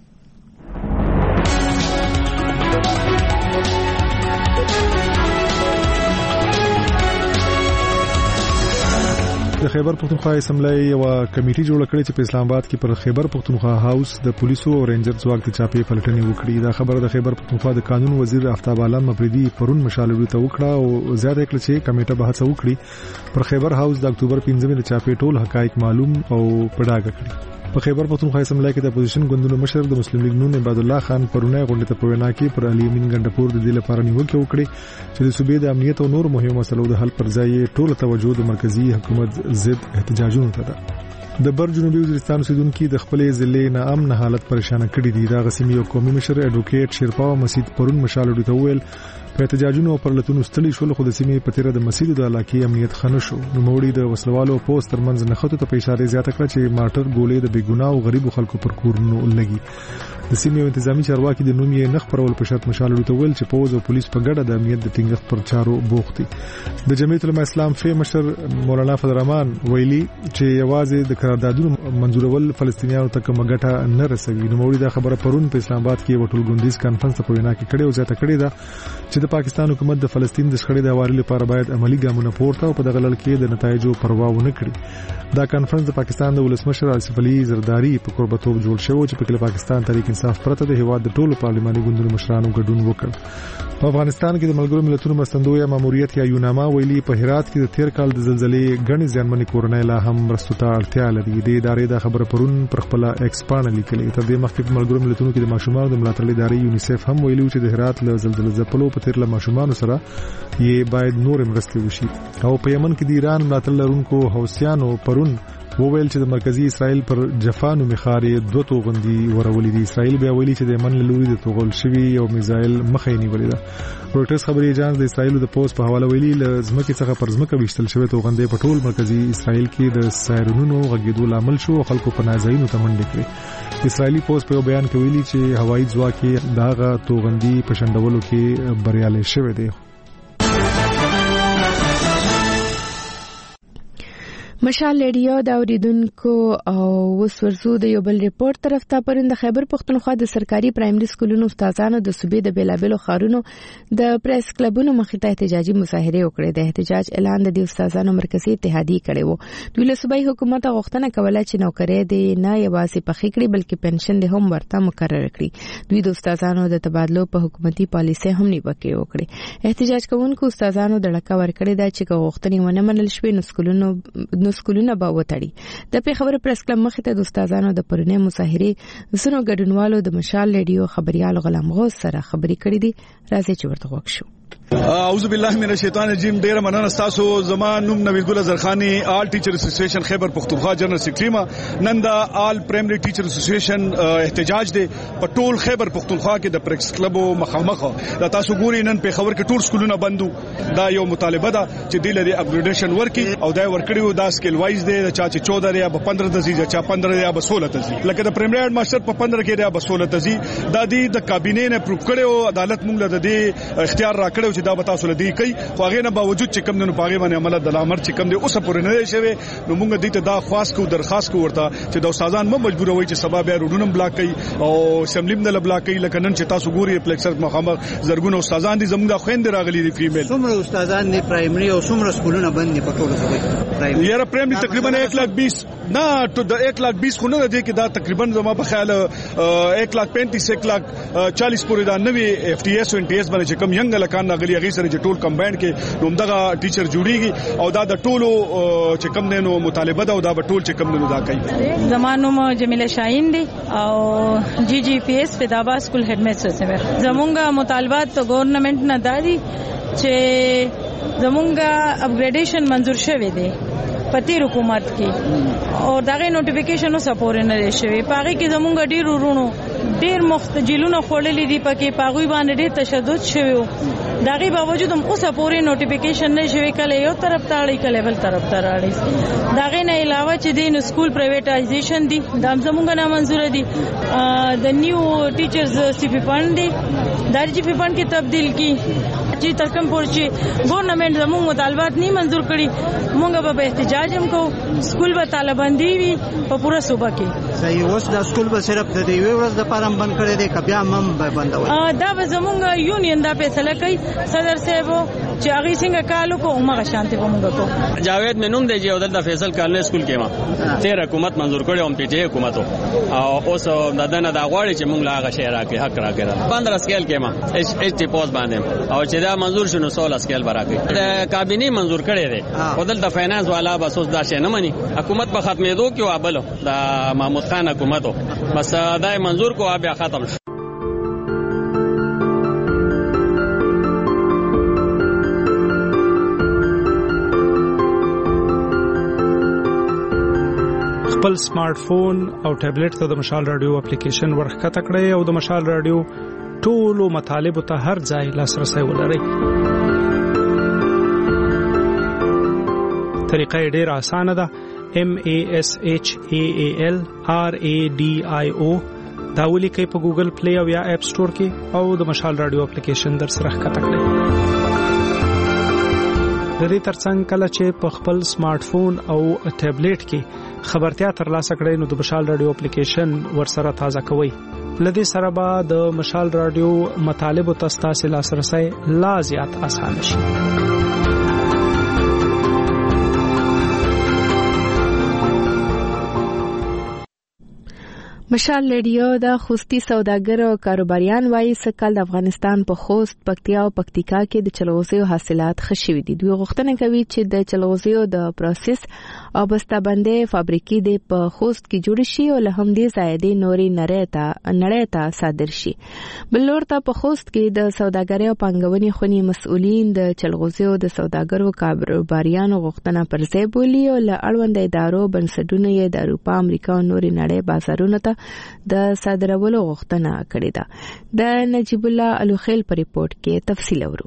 د خیبر پختونخوا اسمبلی یو کمیټي جوړ کړې چې په اسلام آباد کې پر خیبر پختونخوا هاوس د پولیسو او رینجر ځواک د چاپی پلټنې وکړي. دا خبره د خیبر پختونخوا د قانون وزیر آفتاب عالم مفریدي پرون مشالوي ته وکړه او زیاته کړ چې کمیټه به هڅه وکړي پر خیبر هاوس د اکتوبر 15 د چاپی ټول حقایق معلوم او پډاګه کړي. په خیبر پختونخوا اسمبلی کې د اپوزیشن ګوندونو مشر د مسلم لیگ نون عبد الله خان پرونه غونډه ته په وینا کې پر علي امین ګندپور د دې لپاره نیوکه وکړي چې د صوبې د امنیت او نور مهمو مسلو د حل پر ځای ټول توجه د مرکزی حکومت ضد احتجاجونو ته ده. د بر جنوبي وزیرستان اوسیدونکو د خپل ضلع نه امن حالت پریشان کړي دي. دا غسیمي او قومي مشر اډوکیټ شیرپا مسجد پرون مشالوي ته ویل په احتجاجونو پر لتون استلی شول خو د سیمې په تیر د مسجد د علاقې امنیت خنه شو. نو موړي د وسلوالو پوسټ ترمنځ نخته ته په اشاره زیاته کړ چې مارټر ګولې د بیګناه او غریب خلکو پر کورونو لګي. د سیمې انتظامی چارواکي د نوم یې نخ پرول په شرط مشالوي ته ویل چې پوز او پولیس په ګډه د امنیت د ټینګښت پر چارو بوختي. د جمعیت العلماء اسلام فی مشر مولانا فضل الرحمن ویلي چې یوازې د قراردادونو منزورول فلسطینیانو ته کومه ګټه نه رسوي. نو موړي دا خبره پرون په اسلام آباد کې وټول ګوندیز کانفرنس په وینا کې کړي او ځاته کړي دا چې د پاکستان حکومت د فلسطین د شخړې د حوالې لپاره باید عملی ګامونه پورته او په دغه لړ کې د نتایجو پروا ونه کړي. دا کانفرنس د پاکستان د ولسمشر آصف علي زرداری په قربتوب جوړ شو چې په پاکستان تحریک انصاف پرته د هیواد د ټولو پارلماني ګوندونو مشرانو ګډون وکړ. په افغانستان کې د ملګرو ملتونو مرستندویه ماموریت یا یوناما ویلي په هرات کې د تیر کال د زلزلې غني ځانمنې کورنۍ لا هم مرستو اړتیا لري. د ادارې د خبره پرون پر خپل ایکس پاڼه لیکلې. تر دې مخکې په ملګرو ملتونو کې د ماشومان د ملاتړ ادارې یونیسف هم ویلي چې د هرات له زلزلې ځپلو په تیر له ماشومان سره یې باید نور مرستې وشي. او په یمن کې د ایران ملاتړ لرونکو حوثیانو پرون وویل چې د مرکزی اسرائیل پر جفانو مخارې دوه توغندي ورولې دي. اسرائیل بیا ویلي چې د یمن له لوري د توغل شوی یو میزایل مخې نیولې ده. رويټرز خبري اژانس د اسرائیل د پوسټ په حواله ویلي ل ځمکې څخه پر ځمکه وشتل شوی توغندي په ټول مرکزی اسرائیل کې د سایرنونو غږیدو لامل شو او خلکو په نازاینو ته منډه کړې. اسرائیلی پوسټ په بیان کې ویلي چې هوایي ځواک داغه توغندي په شندولو کې بریالي شوی دی. مشال ریډیو دا اوریدونکو او وسورزو د یو بل ریپورت طرف ته پرند خیبر پختونخوا د سرکاري پرایمري سکولونو استادانو د صوبې د بیلابلو خارونو د پریس کلبونو مخې ته احتجاجي مظاهره وکړه. د احتجاج اعلان د استادانو مرکزی اتحادیه کړی و. دوی له صوبایي حکومت غوښتنه کوله چې نوکری دې نه یوازې پخې کړي بلکې پنشن دې هم ورته مقرر کړي. دوی د استادانو د تبادلو په حکومتي پالیسي هم نیوکه وکړه. احتجاج کوونکو استادانو د لکه ورکړې ده چې غوښتنې ونه منل شوې نو سکولونه به وتړي. د پیښور پریس کلب مخې ته د استادانو د پرونی مظاهره زنو ګډونوالو د مشال ریډیو خبريال غلام غوث سره خبرې کړې دي. راځي چې ورته وښو. اعوذ بالله من الشیطان الرجیم. ډیر مننه تاسو. زمان نوم نوید ګل زرخانی آل ټیچر اسوسییشن خیبر پختونخوا جنرال سیکرټری ما نن دا آل پرایمری ټیچر اسوسییشن احتجاج دی په ټول خیبر پختونخوا کې د پریس کلب مخامخ. دا تاسو ګوري نن په خبر کې ټول سکولونه بندو. دا یو مطالبه ده چې د لري اپګریډیشن ورکي او دا ورکړیو دا سکیل وایز دی چا چې 14 یا 15 دزي چا 15 یا 16 دزي لکه د پرایمری هډ ماستر په 15 کې یا 16 دزي دا د کابینې نه پروف کړو. عدالت موږ له دې اختیار راکړو دا به تاسو لدی کوي خو هغه نه باوجود چې کم نه پاغي باندې عمل د امر چې کم دی اوسه پورې نه شوی. نو موږ دې ته دا خاص کو درخواست کو ورته چې د استادان مو مجبور وي چې سبب یې روډونم بلاک کوي او اسمبلی نه بلاک کوي. لکه نن چې تاسو ګوري پلیکسر مخامخ زرګونه استادان دي زموږ خويند راغلي دي فیمیل. څومره استادان نه پرایمری او څومره سکولونه بند دي په ټول صوبې. یاره پرایمری تقریبا 120 نه ته د 120 خو نه دی کې دا تقریبا زما په خیال 135 140 پورې دا نوې اف ټي اس او ان ټي اس باندې کوم ینګ لکان غلي هغه سره ټول کمباین کې نو دغه ټیچر جوړیږي او دا د ټولو چې کوم دینو مطالبه ده او دا به ټول چې کوم دینو دا کوي. زمانو مو جمیله شاهین دی او جی جی پی اس پیدابا سکول هډ میسټر سره زمونږه مطالبات ته ګورنمنت نه دادي چې زمونږه اپګریډیشن منزور شوی دی پتی حکومت کې او دغه نوټیفیکیشن سپورټ نه شوی. پاره کې زمونږ ډیر ورونو ډیر مختجلونه خوللې دي پکې پاغوي باندې ډیر تشدد شوی. دغه باوجود هم اوسه پورې نوټیفیکیشن نه شوی کله یو طرف ته اړي کله بل طرف ته اړي. دغه نه علاوه چې دین سکول پرایویټایزیشن دي دا زمونږ نه منزور دي. د نیو ټیچرز سی پی فند دي د جی پی فند کې تبدیل کی چې تر کوم پورې چې ګورنمنت زموږ مطالبات نه منظور کړي موږ به احتجاج هم کوو. سکول به طالباندي وي په پوره صوبه کې. صحیح. اوس د سکول به صرف د یوې ورځې لپاره بند کړی دی که بیا هم به بندوي؟ دا به زموږ یونین دا فیصله کوي صدر صاحب چې هغه څنګه کالو کو عمر شانتي کومګه کو. جاوید مینوم دی چې د فیصل کالنی سکول کې ما 13 حکومت منظور کړی او پی ټی حکومت او اوس د دنه دا غواړي چې موږ لاغه شهر راکې حق راکړه 15 سکیل کې ما ایچ ټی پوز باندې او چې دا منظور شنو 16 سکیل براکې د کابینه منظور کړی دی. خپل د فینانس والا بس اوس دا شی نه مني. حکومت په ختمېدو کې وابلو د محمود خان حکومت بس دا منظور کو بیا ختم شو. خپل سمارټ فون او ټابلیټ ته د مشال رادیو اپلیکیشن ورخکته کړئ او د مشال رادیو ټولو مطالبو ته هر ځای لاسرسي ولرئ. طریقه ډېره اسانه ده. MASHAAL RADIO دا ولیکئ په ګوګل پلی او یا اپ سٹور کې او د مشال رادیو اپلیکیشن در سره ښکته کړئ. د دې ترڅنګ کله چې په خپل سمارټ فون او ټابلیټ کې خبرتیا ترلاسه کړئ نو د مشال رادیو اپلیکیشن ورسره تازه کوئ. لدې سره به د مشال رادیو مطالبو ته ستاسو لاسرسي لا زیات اسانه شي. مشال رادیو د خوستي سوداګر او کاروباریان وایي سکل د افغانستان په خوست، پکتیا او پکتیکا کې د چلغوزیو حاصلات ښه شوي دي. دوی غوښتنه کوي چې د چلغوزیو د پروسس او بسته‌بندۍ فابریکې د په خوست کې جوړ شي او له همدې ځایه د نورې نړۍ ته صادر شي. بل لور ته په خوست کې د سوداګرۍ او پانګونې خونې مسؤلین د چلغوزیو د سوداګرو کاروباریانو غوښتنه پر ځای بولي او له اړوند ادارو بنسټونو یې د اروپا، امریکا او نورې نړۍ بازارونو ته د صادرولو غوښتنه کړې ده. د نجیب الله الوخیل په ریپورت کې تفصیل اورو.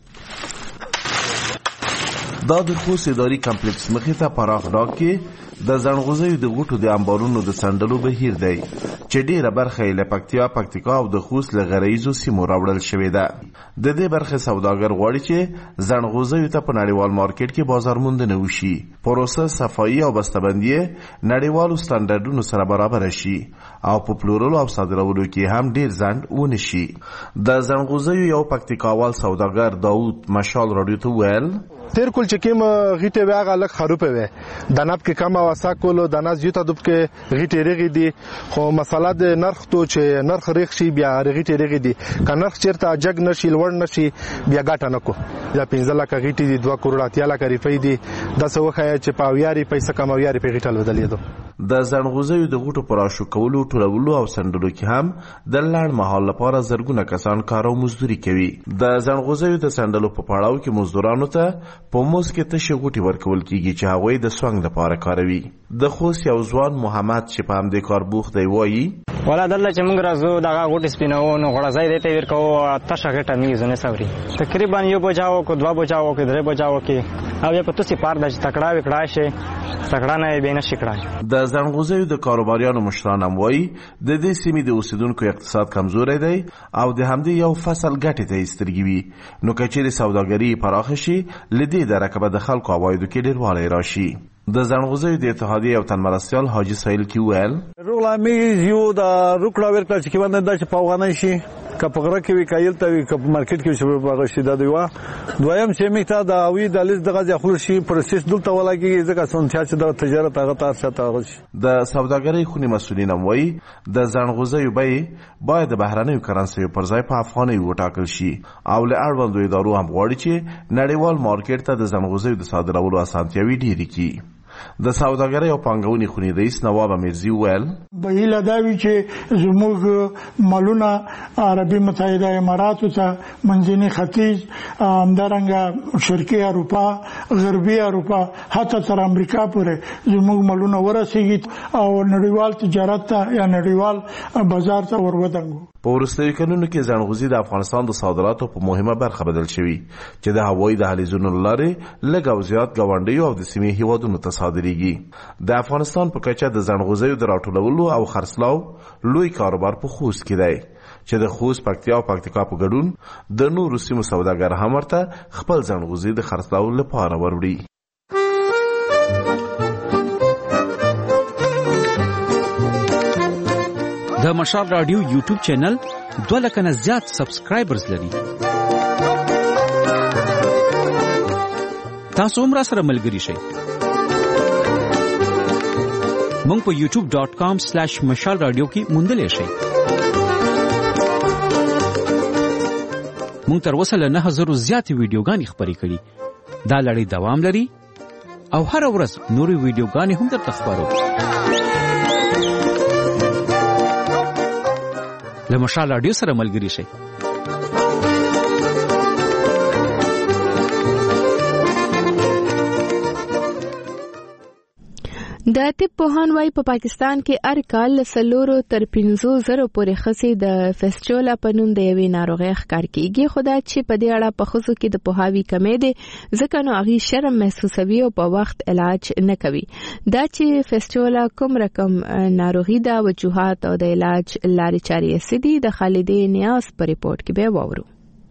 دا د خوست اداري کمپلیکس مخې ته پراخ ډاګ کې د زنغوزیو د غوټو د انبارونو د سندلو بهیر دی چې ډیره برخه یې له پکتیا، پکتیکا او د خوست له غرایزو سیمو راوړل شوې ده. د دې برخه سوداګر غواړي چې زنغوزیو ته په نړیوال مارکیټ کې بازار موندنه وشي، پروسس، صفایي او بسته‌بندي نړیوالو سټانډرډونو سره برابر شي او په پلورلو او صادرولو کې هم ډیر ځنډ ونه شي. د زنغوزیو یو پکتیکاوال سوداګر داوود مشال رادیو ته ویل تیر کول چې کوم غیټه واغه لک خروپه وي د ناب کې کم واسا کولو د ناز یوته دب کې غیټه ریغي دي خو مسله د نرخ تو چې نرخ ریخ شي بیا غیټه ریغي دي ک نرخ چیرته جګ نشي لوړ نشي بیا ګټه نکو یا 15 لک غیټه دي 2 کروڑ اتیا لک ریفي دي د سوخه چې پاویاري پیسې کمویاري په غیټل بدلیدو. د زنغوزیو د غوټو پراشو کولو ټولولو او سندلو کې هم د لړ مهال لپاره زرګونه کسان کار او مزدوري کوي. د زنغوزیو د سندلو په پړاو کې مزدورانو ته په موس کې تشه غوټي ورکول کیږي چې هغوی د سوانګ لپاره کاروي. د خوست یو ځوان محمد چې په همدې کار بوخت دی وایي ولا دلته چې موږ راځو دغه غوټي سپینو نو غوړه ځای دی ته ورکو تشه غټه میزه نه سوري تقریبا یو بجاو کو 2 بجاو کو 3 بجاو کې او په توسي پار د تکړه وکړای شي تکړه نه به نه شکړای. د زنغوزیو د کاروباریانو مشران هم وایي د دې سیمې د اوسیدونکو اقتصاد کمزوري دی او د همدې یو فصل ګټې ته استرګوي نو کچېرې سوداګري پراخه شي لدې د رقابت د خلکو عوایدو کې ډیروالی راشي. د زنغوزیو د اتحادیې یو تنمرستیال حاجی سایل کی ویل روغلامی یو د روکړه ورکړه چې باندې د پاوغانای شي کپغره کې وکایل ته کپ مارکیټ کې شروع باغ شي د دویم چې میته د اوی د لیست دغه ځخول شي پروسس دلته ولګي ځکه سنتیا چې د تجارت هغه تاسو ته غوښ. د سوداګرۍ خونی مسؤلین هم وایي د زنغوزیو بیې باید د بهرنیو کرنسیو پر ځای په افغانۍ وټاکل شي او له اړوندو ادارو هم غواړي چې نړیوال مارکیټ ته د زنغوزیو د صادرولو اسانتیاوي ډیرې کړي. د سوداګرۍ او پانګونې خونې رئیس نواب امیرزي ویل بهیله دا وی چې زموږ مالونه عربي متحده اماراتو ته منځني ختیځ همدارنګه شرقي اروپا، غربي اروپا، حتی تر امریکا پورې زموږ مالونه ورسیږي او نړیوال تجارت ته یا نړیوال بازار ته ورودنګو. په وروستیو کلونو کې ځنغوزي د افغانستان د صادراتو په مهمه برخه بدل شوی چې د هوایي دهلیزونو لارې لږ او زیات ګاونډیو او د سیمې هیوادونو ته صادریږي. د افغانستان په کچه د ځنغوزیو د راټولولو او خرڅلاو لوی کاروبار په خوست کې دی چې د خوست، پکتیا او پکتیکا په ګډون د نورو سیمو سوداګر هم ورته خپل ځنغوزي د خرڅلاو لپاره وروړي. د مشال رادیو یوټیوب چینل 2 لک نه زیات سبسکرایبرز لري. تاسو هم را سره ملګری شئ. مونږ په youtube.com/مشال رادیو کې موندلې شئ. مونږ تر اوسه له 9000 زیاتې ویډیوګانې خپرې کړي. دا لړۍ دوام لري او هر ورځ نورې ویډیوګانې هم درته خپرو. له مشال رادیو سره ملګری شئ. د طب پوهان وايي په پاکستان کې هر کال 4 تر 5,000 پورې خسي د فیسچولا په نوم د یوې ناروغۍ ښکار کیږي. خدا چې په دې اړه په خصوص کې د پوهاوی کمی دی ځکه نو هغه شرم محسوسوي او په وخت علاج نه کوي. دا چې فیسچولا کوم رقم ناروغي ده، وجوهات او د علاج لارې چارې سدي د خالدې نیاز په ریپورت کې به وورو.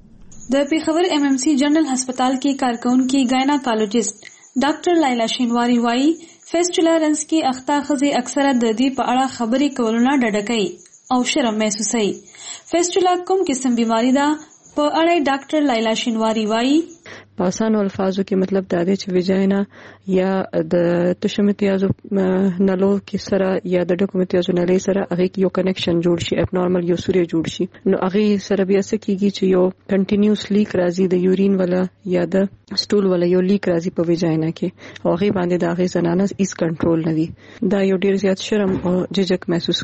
د پیښور MMC جنرال هسپتال کې کارکونکي گایناکالوجست ډاکټر لایلا شینواری وايي فیسچولا رنس کې اخته ښځې اکثره د دې په اړه خبرې کولو نه ډډه کوي او شرم محسوسوي. فیسچولا کوم قسم بیماری ده په اړه ډاکټر لایلا شینواری وايي په آسانو الفاظو کې مطلب دا دی چې ویجاینا یا د تشمتیازو نلو کې سره یا د ډکومتیازو نلې سره هغه یو کنیکشن جوړ شي، ابنورمال یو سوري جوړ شي. نو هغه سره بیا څه کیږي چې یو کنټینیوس لیک راځي د یورین ولا یا د سټول ولا یو لیک راځي په ویجاینا کې او هغه باندې د هغه زنانه ایز کنټرول نه وي. دا یو ډیر زیات شرم او ججک محسوس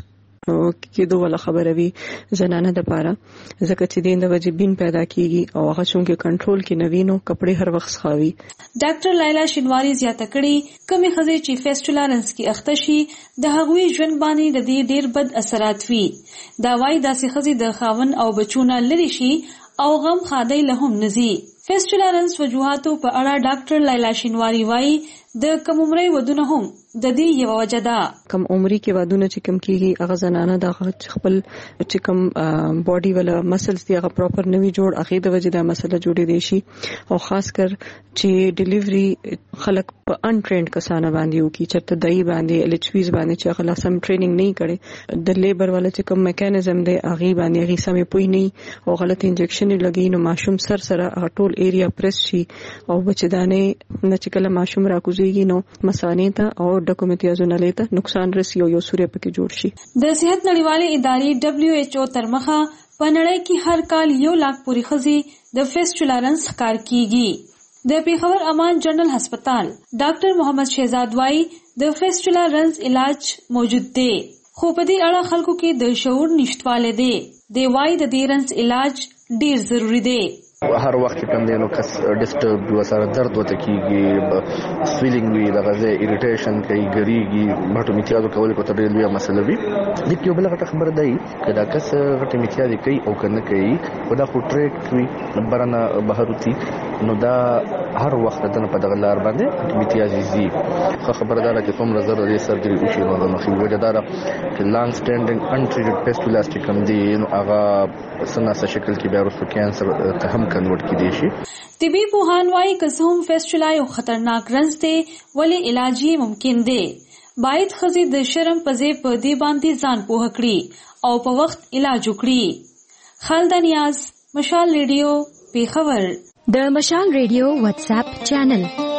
کېدو ولا خبره وي زنانه د پاره ځکه چې د وجبین پیدا کیږي او هغه څنګه کنټرول کې نوینو کپڑے هر وخت خاوي. ډاکټر لایلا شینواری زیاته کړي کومې خزې چې فیسچولا رنس کې اخته شي د هغوی ژوند باندې د دې ډیر بد اثرات وي. دا وايي داسې خزې د خاون او بچونه لري شي او غم خادای له هم نزي. فیسچولا رنس وجوهاتو په اړه ډاکټر لایلا شینواری وايي د کم عمرۍ ودونه هم د دې یو وجه ده. کم عمرۍ کې ودونه چې کم کیږي هغه زنانه د خپل چې کم باډي ولا مسلز دی هغه پراپر نوي جوړ هغه د وجه د مسله جوړې دي شي او خاص کر چې ډیلیوري خلک په ان ټرینډ کسانه باندې وکي چرته دای باندې LHVs باندې چې هغه لاسم ټریننګ نه کړي د لیبر ولا چې کم میکانیزم دی هغه باندې هغه سمې پوي نه او غلط انجکشن لګي نو ماشوم سره ټول ایریا پریس شي او بچدانه نه چې کله ماشوم راکوزيږي نو مسانې ته او ډاکومنټیازو نه لیته نقصان رسي او یو سوري پکې جوړ شي. د صحت نړیوالې ادارې WHO تر مخه په نړۍ کې هر کال 1 लाख پورې خزي د فیسچولا رنس ښکار کیږي. د پیښور امان جنرال هسپتال ډاکټر محمد شهزاد وايي د فیسچولا رنس علاج موجود دی خو په دې اړه خلکو کې د شعور نشټواله دی. دی وايي د دې رنس علاج ډیر ضروری دی. هر وخت کوم دی نو کس ډیسټرب وسره درد وته کیږي سویلینګ وی د غزه اریټیشن کوي ګریږي مټو میتیازو کول کو ته ډیر مسله وي. د یو بل غټه خبره دی کدا کس غټه میتیازي کوي او کنه کوي خدا خو ټریک وي برنه بهروتی نو دا هر وخت دنه په دغه لار باندې میتیازي زی خبره ده چې کوم زر د سرجری وشي نو د مخې وجه دا چې لانګ سټانډینګ انټریټډ پیسټولاستیکم دی نو هغه سناسه شکل کې بیا ورسره کانسر ته هم کنورټ کیدی شي. طبي پوهان وايي که څوم فیسچولا یو خطرناک رنځ دی ولې علاج یې ممکن دی. باید خزي د شرم په ځای په دې باندې ځان پوه کړي او په وخت علاج وکړي. خالد نیاز، مشال ریډیو، پیښور. د مشال ریډیو واتس اپ چینل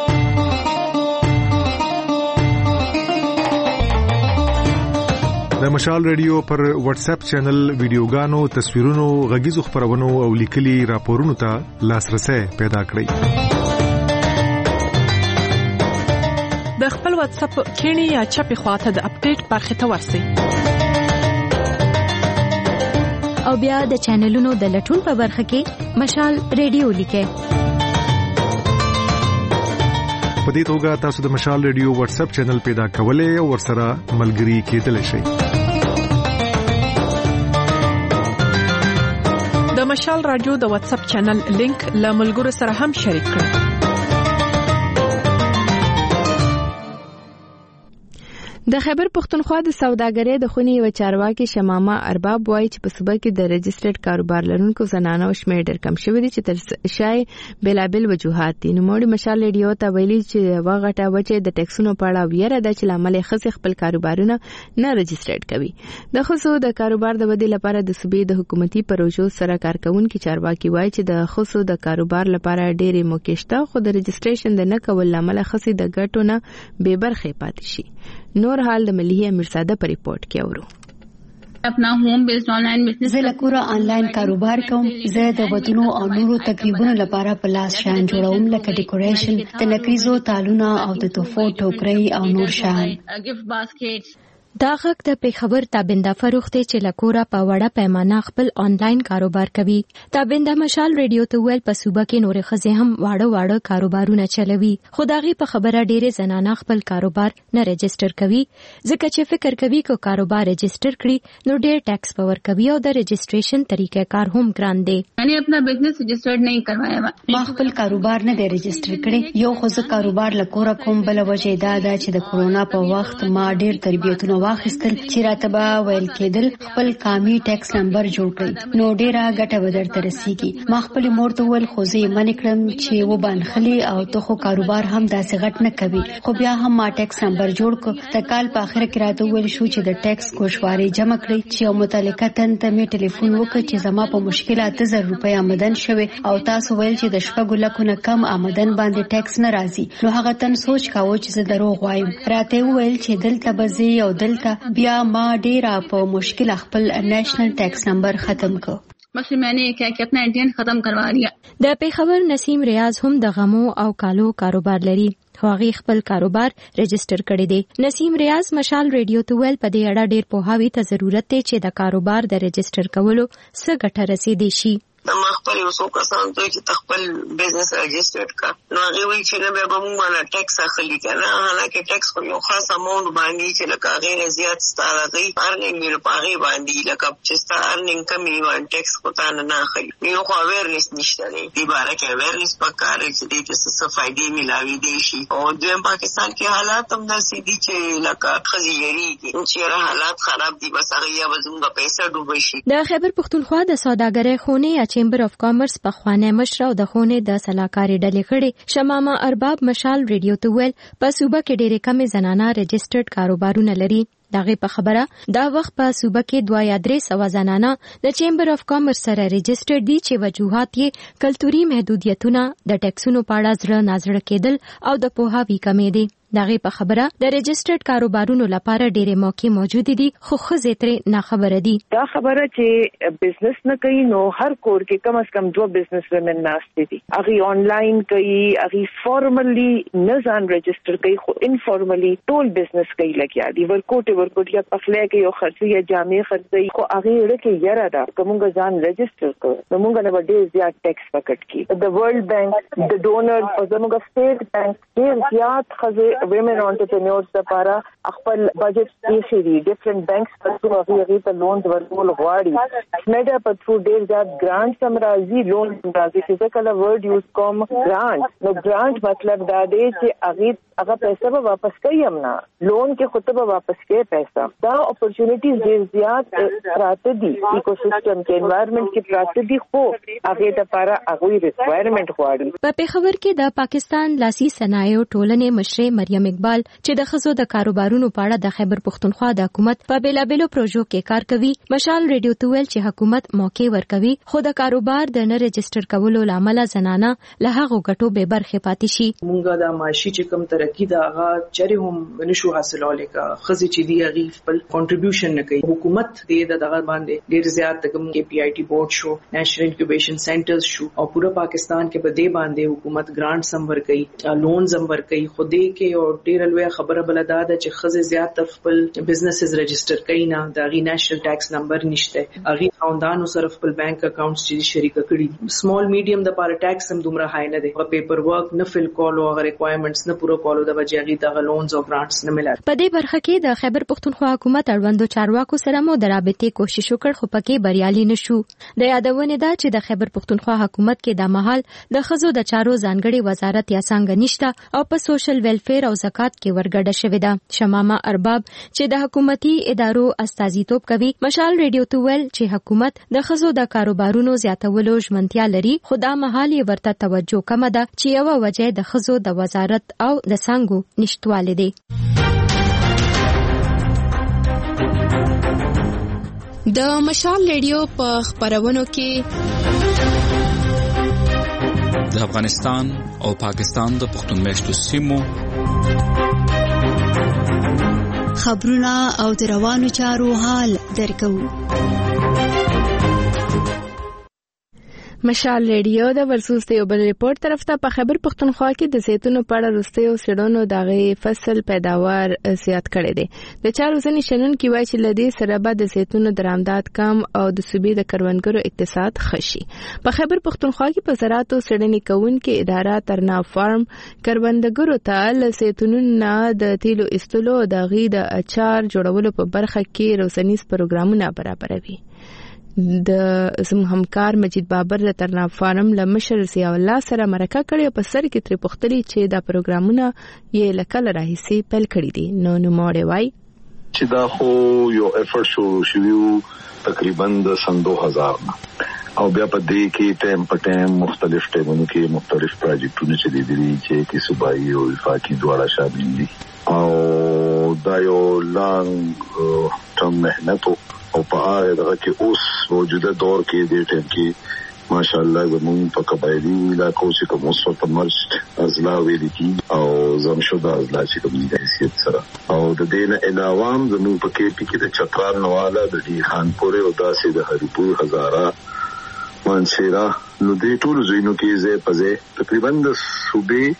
د مشال ریډیو پر واتس اپ چینل ویډیوګانو، تصویرونو، غږیزو خبرونو او لیکلي راپورونو ته لاسرسي پیدا کړئ. د خپل واتس اپ کینی یا چپی خواته د اپډیټ برخه ته ورسئ او بیا د چینلونو د لټون په برخه کې مشال ریډیو لیکئ. په دې توګه تاسو د مشال ریډیو واتس اپ چینل پیدا کولای او ورسره ملګري کېدلی شئ. مشال رادیو د واتس اپ چینل لینک له ملګرو سره هم شریک کړئ. د خیبر پښتونخوا د سوداګرۍ د خونې یو چارواکي شمامه ارباب وایي چې په صوبه کې د رجسټرډ کاروبار لرونکو زنانو شمېر ډېر کم شوی دی چې تر شای بلابل وجوهات دي. نوموړي مشال ریډیو ته ویلي چې وغټه وجه د ټیکسونو په اړه ویره ده چې لامل خص خپل کاروبارونه نه رجسټرډ کوي. د خصو د کاروبار د ودې لپاره د صوبې د حکومتي پروژو سره کارکونکو چارواکي وایي چې د خصو د کاروبار لپاره ډېرې موقع شته، خو د رجسټریشن د نه کول لامل خصي د ګټو نه بې برخې پاتې شي. نور حال د مليحه مرزاده پر ریپورت کې اورو. اپنا ہوم بیسڈ آن لائن بزنس زه لکوره آنلاین کاروبار کوم. زه د ودونو او نورو تقریبونو لپاره پلاس شان جوړوم لکه ډیکوریشن، د نکریزو تالونه او د توفو ټوکرۍ او نور شان. گفت باسکټس دا غږ د پیښور تابنده فروخته چې لکوره په وړه پیمانه خپل آنلاین کاروبار کوي. تابنده مشال ریډیو ته ویل په صوبه کې نورې ښځې هم واړه کاروبارونه چلوي، خو داغي په خبره ډېرې زنانه خپل کاروبار نه رجسټر کوي ځکه چې فکر کوي کو کاروبار رجسټر کړي نو ډېر ټیکس پور کوي او د رجسټریشن طریقې کار هم ګران دی. یعنی خپل بزنس رجسټرډ نه کروایا، ما خپل کاروبار نه دی رجسټر کړی. یو خو زه کاروبار لکوره کوم، بل وجه دا ده چې د کورونا په وخت ما ډېر تربیتونه واخیستل چې راته به ویل کېدل خپل قامي ټیکس نمبر جوړ کړئ نو ډیره ګټه به درته رسیږي. ما خپل مور ته ویل خو زه یې منې کړم چې وبانخلي او ته خو کاروبار هم داسې غټ نه کوي، خو بیا هم ما ټیکس نمبر جوړ کړ. د کال په اخر کې راته ویل شو چې د ټیکس کوشواري جمع کړئ چې یو متعلقه تن ته مې ټلیفون وکړ چې زما په مشکل 8000 روپۍ آمدن شوی او تاسو ویل چې د 6 لکو نه کم آمدن باندې ټیکس نه راځي. نو هغه تن سوچ کاوه چې زه دروغ وایم. راته ویل چې دلته به زه او دلته بیا ما ډیره په مشکل خپل نېشنل ټیکس نمبر ختم کړ. بس میں نے کیا کہ اپنا انڈین ختم کروا لیا. د پیښور نسیم ریاض هم د غمو او کالو کاروبار لري، خو هغه خپل کاروبار رجسټر کړی دی. نسیم ریاض مشال ریډیو ته ویل په دې اړه ډېر پوهاوی ته ضرورت دی چې د کاروبار د رجسټر کولو څه ګټه رسیدي شي. ما خپل یو څو کسان ته چې خپل بزنس رجسټر کا نو هغه وی چې نه به موږ باندې ټیکس اخلي کنه، حالکه ټیکس خو یو خاص اماونت باندې چې لکه غیر زیات ستاره غي ارننګ یې په هغه باندې لکه چې ستاره ارننګ کمی وان ټیکس خو تا نه اخلي. یو خو اویرنس نشته دی په اړه کې اویرنس پکاره چې دې څه فائدې ملاوي دي شي. او د پاکستان کې حالات هم داسې دي چې لکه خزيري چې حالات خراب دي، بس هغه یا وزنګ پیسې ډوبې شي. د خیبر پښتونخوا د سوداګرۍ خونې چیمبر اف کامرس په خوانه مشر او د خونې د سلاکاري ډلې خړې شمامه ارباب مشال ریډیو ته ویل په صوبه کې ډېرې کمې زنانه رجسټرډ کاروبارونه لري. دغه په خبره دا وخت په صوبه کې 2-3 زنانه د چیمبر اف کامرس سره رجسټرډ دي چې وجوهات یې کلتوري محدودیتونه، د ټیکسونو په اړه زړه نازړه کېدل او د پوهاوي کمی دي. دغه په خبره د رجسټرډ کاروبارونو لپاره ډېرې موقع موجود دي، خو ښځې ترې ناخبره دي. دا خبره چې بزنس نه کوي نو هر کور کې کم از کم 2 بزنس ومن ناشته دي. هغه آنلاین کوي، هغه فارملی نه ځان رجسټر کوي، خو انفارملی ټول بزنس کوي لګیا دي. ورکوټ یا پخله کې یو خرڅي یا جامې خرڅي، خو هغه لکه یاره دا کومه ځان رجسټر کوي نو موږ نه ډېر زیات ټیکس پکټ کی. د ورلد بانک، د ډونر او زموږ سټیټ بانک ډېر زیات خزه women entrepreneurs لپاره خپل بجټ یې شری ډیفرنٹ بانکس په هغه ته لونز ورکول غواړي. سمیډا په ثرو ډېر زیات ګرانټ سمراځي، لون سمراځي چې کله ورډ یوز کوم ګرانټ. نو ګرانټ مطلب دا دی چې هغه پیسې به واپس کوي، هم نه لون کې خود به واپس کوي پیسې. دا اپورچونټیز ډېر زیات پراته دي ایکو سیستم کې، انوایرنمنت کې پراته دي، خو هغه لپاره هغه ریکوایرمنٹ غواړي. په پیښور کې د پاکستان لاسي صنایع ټولنې مشر مریم اقبال چې د ښځو د کاروبارونو په اړه د خیبر پښتونخوا د حکومت په بیلابېلو پروژو کې کار کوي، مشال ریډیو ته ویل چې حکومت موقع ورکوي، خو د کاروبار د نه رجسټر کولو لامل زنانه له هغو ګټو بې برخې پاتې شي. مونږه د معاشي چې کوم ترقی دا هغه چره هم نشو حاصلولای کا خزي چې دی هغه خپل کنټریبیوشن نه کوي. حکومت دې دغه باندې ډیر زیات کوم کې پی آی ټي بورډ شو، نېشنل انکیوبیشن سنټرز شو او پورا پاکستان کې په دې باندې حکومت ګرانټ سم ور کوي، لون سم ور کوي. خو دې کې یو ډیر لوی خبره بلدا ده چې خزه زیات خپل بزنسز ريجستر کینا د غي نېشنل ټیکس نمبر نشته اغي خاندانو سره خپل بانک اکاونټس چې شریک کړي سمال میډیم د پاره ټیکس هم دومره هاي نه دي او پیپر ورک نه فل کولو او ریکوایرمنټس نه پوره کولو د وجهي د لونز او گرانټس نه ملل. په دې برخه کې د خیبر پختونخوا حکومت اړوندو چارواکو سره مو د رابطې کوشش وکړ خو پکې بریالي نشو. د یادونه ده چې د خیبر پختونخوا حکومت کې د مهال د خزو د چارو ځانګړي وزارت یا څنګه نشته او په سوشل ویلفیر او زکات کې ورګډه شوې ده. شمامه ارباب چې د حکومتي ادارو استازیتوب کوي مشال ریډیو ته ویل چې حکومت د خزو د کاروبارونو زیاتولو ژمنتیا لري خو دا مهال یې ورته توجه کم ده چې یو وجه د خزو د وزارت او د څنګه نشټواله دي. د مشال ریډیو په خبرونو کې د افغانستان او پاکستان د پښتون میشتو سیمو خبرونه او د روانو چارو حال درکو. مشال ریډیو د ورسوس د یو بل ریپورت طرف ته په خیبر پختونخوا کې د زیتونو په اړه وروستیو څېړنو دغه فصل پیداوار زیات کړی دی. د چارو ځینې شنونکي وایي چې له دې سره به د زیتونو درآمدات کم او د صوبې د کروندګرو اقتصاد ښه شي. په خیبر پختونخوا کې په زراعتو څېړنې کوونکې اداره ترناب فارم کروندګرو ته له زیتونو نه د تیلو ایستلو او د هغې د اچار جوړولو په برخه کې روزنیز پروګرامونه برابروي. د زموږ همکار مجید بابر د ترناب فارم له مشر ضیاء الله سره مرکه کړې په سر کې ترې پوښتلي چې دا پروګرامونه یې له کله راهیسې پیل کړي دي. نو نوموړی وایي چې دا خو یو افورت شروع شوی تقریبا د سن 2000 نه او بیا په دې کې ټایم په ټایم مختلف ټایمونو کې مختلف پروجیکټونه چې دي چې صوبایي او وفاقي دواړه شامل دي او دا یو لانګ ټرم مهنت او په هغه دغه کې اوس موجوده دور کې د ټیم کې ماشاءالله زموږ په قبایلی علاقو چې کوم اوس په مرشد ازلا ویل کی او زمشوده ازلا چې کوم د حیثیت سره او د دین علاوه زموږ په کې د چترال نواله د دې خانپور او داسې د هریپور هزاره مانسیرا نو د ټول زینو کې زه پځه تقریبا د صوبې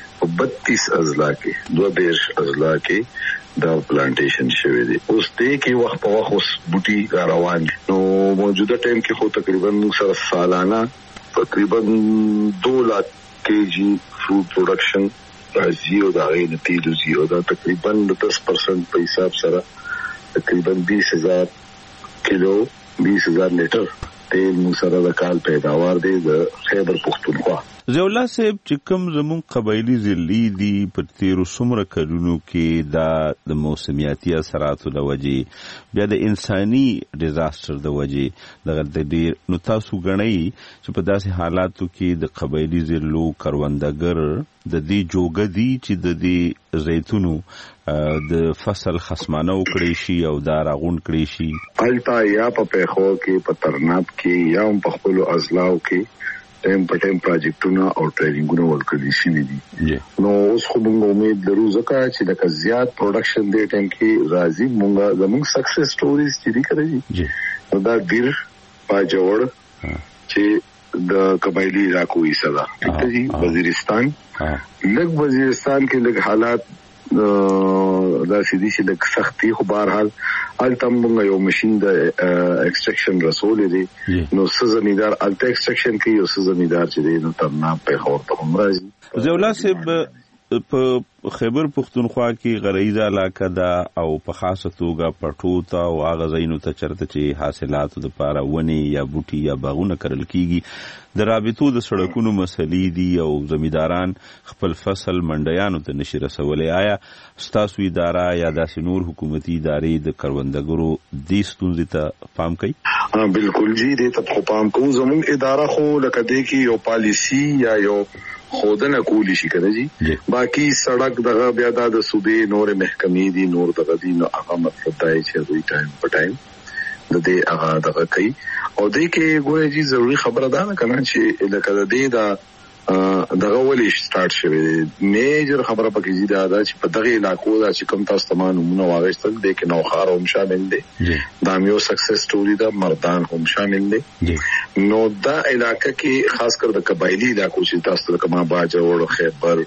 32 ازلا کې 22 ازلا کې دا پلانټیشن شوی دی. اوس دې کې وخت په وخت اوس بوټي روان دي نو موجوده ټایم کې خو تقریبا سره سالانه تقریبا 2 lakh kg فروټ پروډکشن راځي او دا غي نتیجه او دا تقریبا 10% په حساب سره تقریبا 20000 کیلو 20000 لیټر تیل مو سره د کال پیداوار دی د خیبر پختونخوا. ضیاء الله صاحب چې کوم زمون قبایلی ضلعي دي په تیرو څومره کلونو کې دا د موسمیاتي اثراتو د وجې بیا د انساني ډیزاستر د وجې دغه د ډیر نو تاسو غنئ چې په داسې حالاتو کې د قبایلی ضلعو کروندګر د دې جوګدي چې د دې زیتونو د فصل خصمانه وکړي شي او دا راغون کړي شي التا یا په پیخو کې په ترناب کې یا په خپل ازلاو کې ټایم په ټایم پروجیکټونه او ټریننګونه ورکړي شي دي. نو اوس خو موږ امید لرو ځکه چې د زیات پروډکشن دی ټایم کې راځي موږ زموږ سکسس سټوریز چې دي کړی نو دا ډیر پاجوړ چې د قبایلی علاقو یې صدا ټیک دی. وزیرستان کې لږ حالات دا سیدی چې د سختي خو بهرحال التم موږ یو ماشين د ایکستراکشن رسول دی نو سزمیدار الته ایکستراکشن کې یو سزمیدار چې دی نو ترناب په خور ته هم راځي. ضیاء الله صاحب په خیبر پختونخوا کې غریزه علاقه ده او په خاصه توګه پټوتا او هغه ځایونو ته چرته چې حاصلاتو لپاره ونی یا بوټي یا باغونه کرل کیږي د رابطو د سړکونو مسلې دي او زمیداران خپل فصل منډیانو ته نشي رسولای. آیا ستاسو اداره یا داسې نور حکومتي ادارې د کروندګرو دې ستونزې ته پام کوي؟ بالکل جی دې ته پام کوو. زموږ اداره خو لکه دې کې یو پالیسی یا یو خودنه کولی شي کنه جی باقی سړک دغه بیا د صوبې نور محکمې دي نور دغه دي نو هغه مطلب دی چې دوی ټایم په ټایم د دې هغه دغه کوي او دې کې ګوره جی ضروری خبره ده نه کنه چې لکه د دې دا دغه ولې سٹارټ شوی میجر خبره پکې دي دا چې په دغه علاقو دا چې کوم تاسو تمام نمونه واغښتل دي کې نوخار هم شامل دي دا یو سکسس سټوري دا مردان هم شامل دي نو دا علاقې کې خاص کر د قبایلی علاقو چې تاسو کما باج او خیبر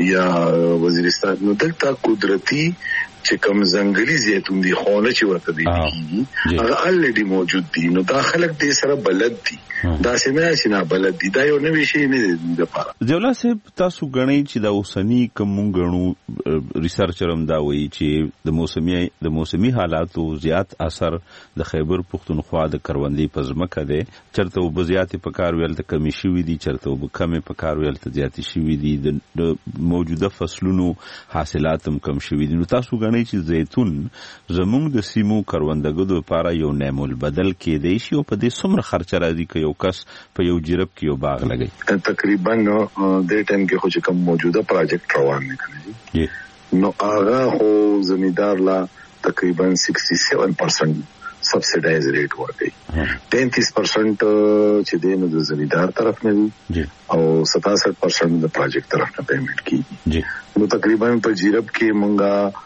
یا وزیرستان نو دلته قدرتي چې کوم ځنګلي زیتون دي خونه چې ورته دي هغه الریډي موجود دي نو دا خلک دې سره بلد دي دا څنګه چې نه بلد دي دا یو نوې شی نه دی د پاره. ځولا صاحب تاسو غنئ چې دا اوسنی کوم غنو ریسرچر هم دا وایي چې د موسمي حالاتو زیات اثر د خیبر پختونخوا د کروندې په ځمکه دی چرته وب زیات په کار ویل ته کمی شوې دي چرته وب کمې په کار ویل ته زیات شوې دي د موجوده فصلونو حاصلات هم کم شوې دي. نو تاسو غنئ چې زیتون زموږ د سیمو کروندګرو لپاره یو نعمت البدل کېدی شي او په دې څومره خرچ راځي که یو کس په یو جرب کې یو باغ لګي. تقریبا د ټیم کې خو چې کوم موجوده پروجیکټ روان دي نو هغه خو زمیندار لا تقریبا 67% سبسیډایز ریټ ورکړي 33% چې د نو د زمیندار طرف نه دي او 67% د پروجیکټ طرف نه پیمنٹ کیږي. نو تقریبا په جرب کې مونږه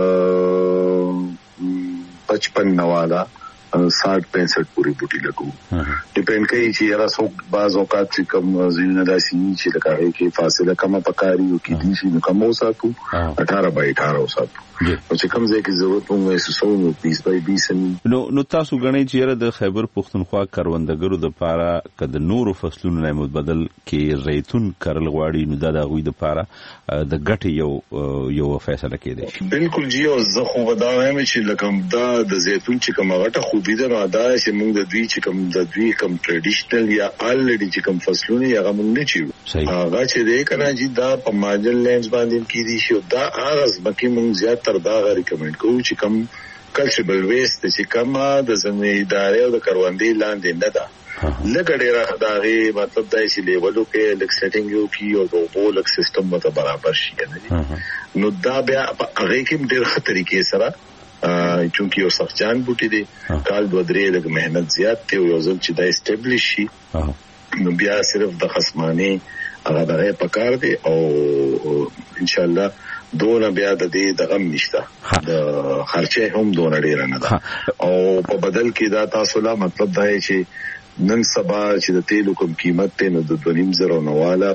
د 55 نوالا 60-65 پوری بوټي لګو ډیپند کوي چې یاره څوک بعض اوقات چې کوم زینه داسي چې لکه کې فاصله کم پکاري او کې دي چې کم وساتو 18/18 وساتو چې کوم ځای کې ضرورت مو وسو نو 20/20 نو تاسو غنئ چې یاره د خیبر پختونخوا کروندګرو د پاره کده نورو فصلونو نه متبدل کې زیتون کرل غواړي نو دا غوي د پاره د ګټي یو فیصله کېده. بالکل جی او زه خو ودا وایم چې لکه دا د زیتون چې کومه غټه خوبي ده نو دا چې موږ د دوی چې کوم ټریډیشنل یا الریډي چې کوم فصلونه هغه موږ نه چیو هغه چې دې کنه چې دا په مارجن لینز باندې کې دي شو دا هغه ځکه موږ زیات تر دا ریکمند کوو چې کوم کلچرل ویست چې کوم د زمینی ادارې او د کروندې لاندې نه ده لکه ډیره داغي مطلب دا چې لیولو کې لک سیټینګ یو کی او د بولک سیستم مت برابر شي نه نو دا بیا هغه کې ډېر خطرې کې سره چونکی یو سخجان بوټي دي کال 2-3 لګ مهنت زیات دی او یو ځل چې دا اسټابلیش شي نو بیا صرف د خصمانه هغه دغه پکار دی او ان شاء الله دونه بیا د دې د غم نشته د خرچه هم دونه ډیر نه ده او په بدل کې دا تاسو لا مطلب دا چې نن سبا چې د تیلو کوم قیمت ته نو د 2.5 نواله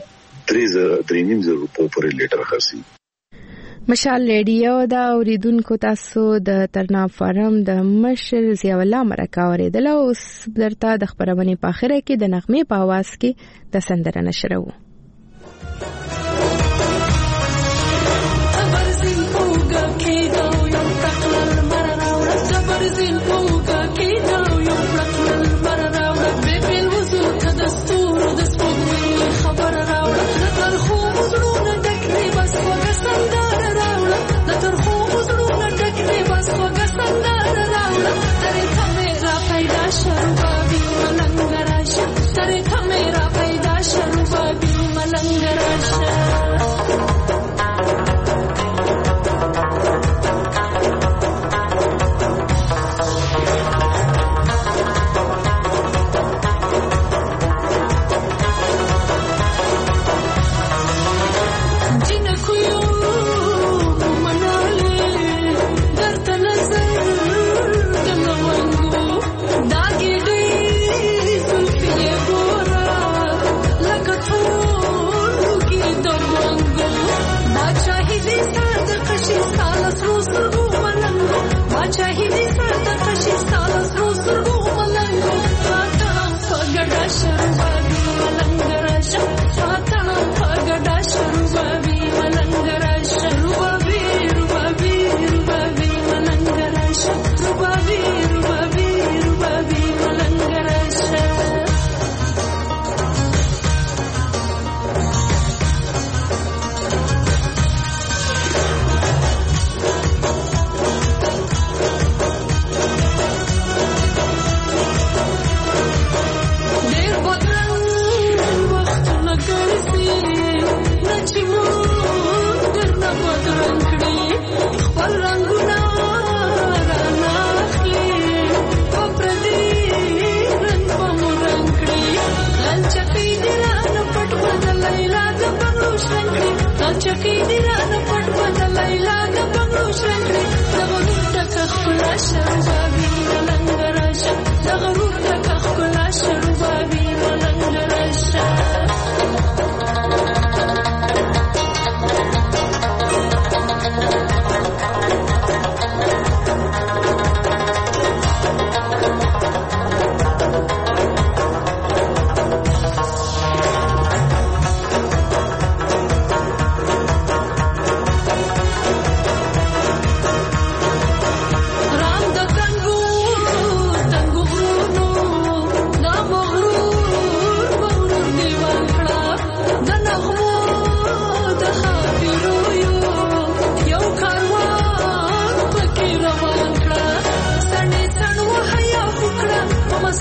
3.5 روپو پر لیټر خرڅي. مشال ریډیو دا اوریدونکو تاسو د ترناب فارم د مشر ضیاء الله مرکه اوریدل او درته د خبرونه په اخره کې د نغمه په आवाज کې د سندره نشره وو. Tare kamera paida sharubabi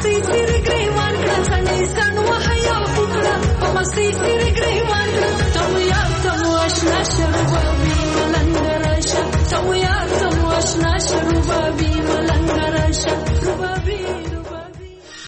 سپېڅلې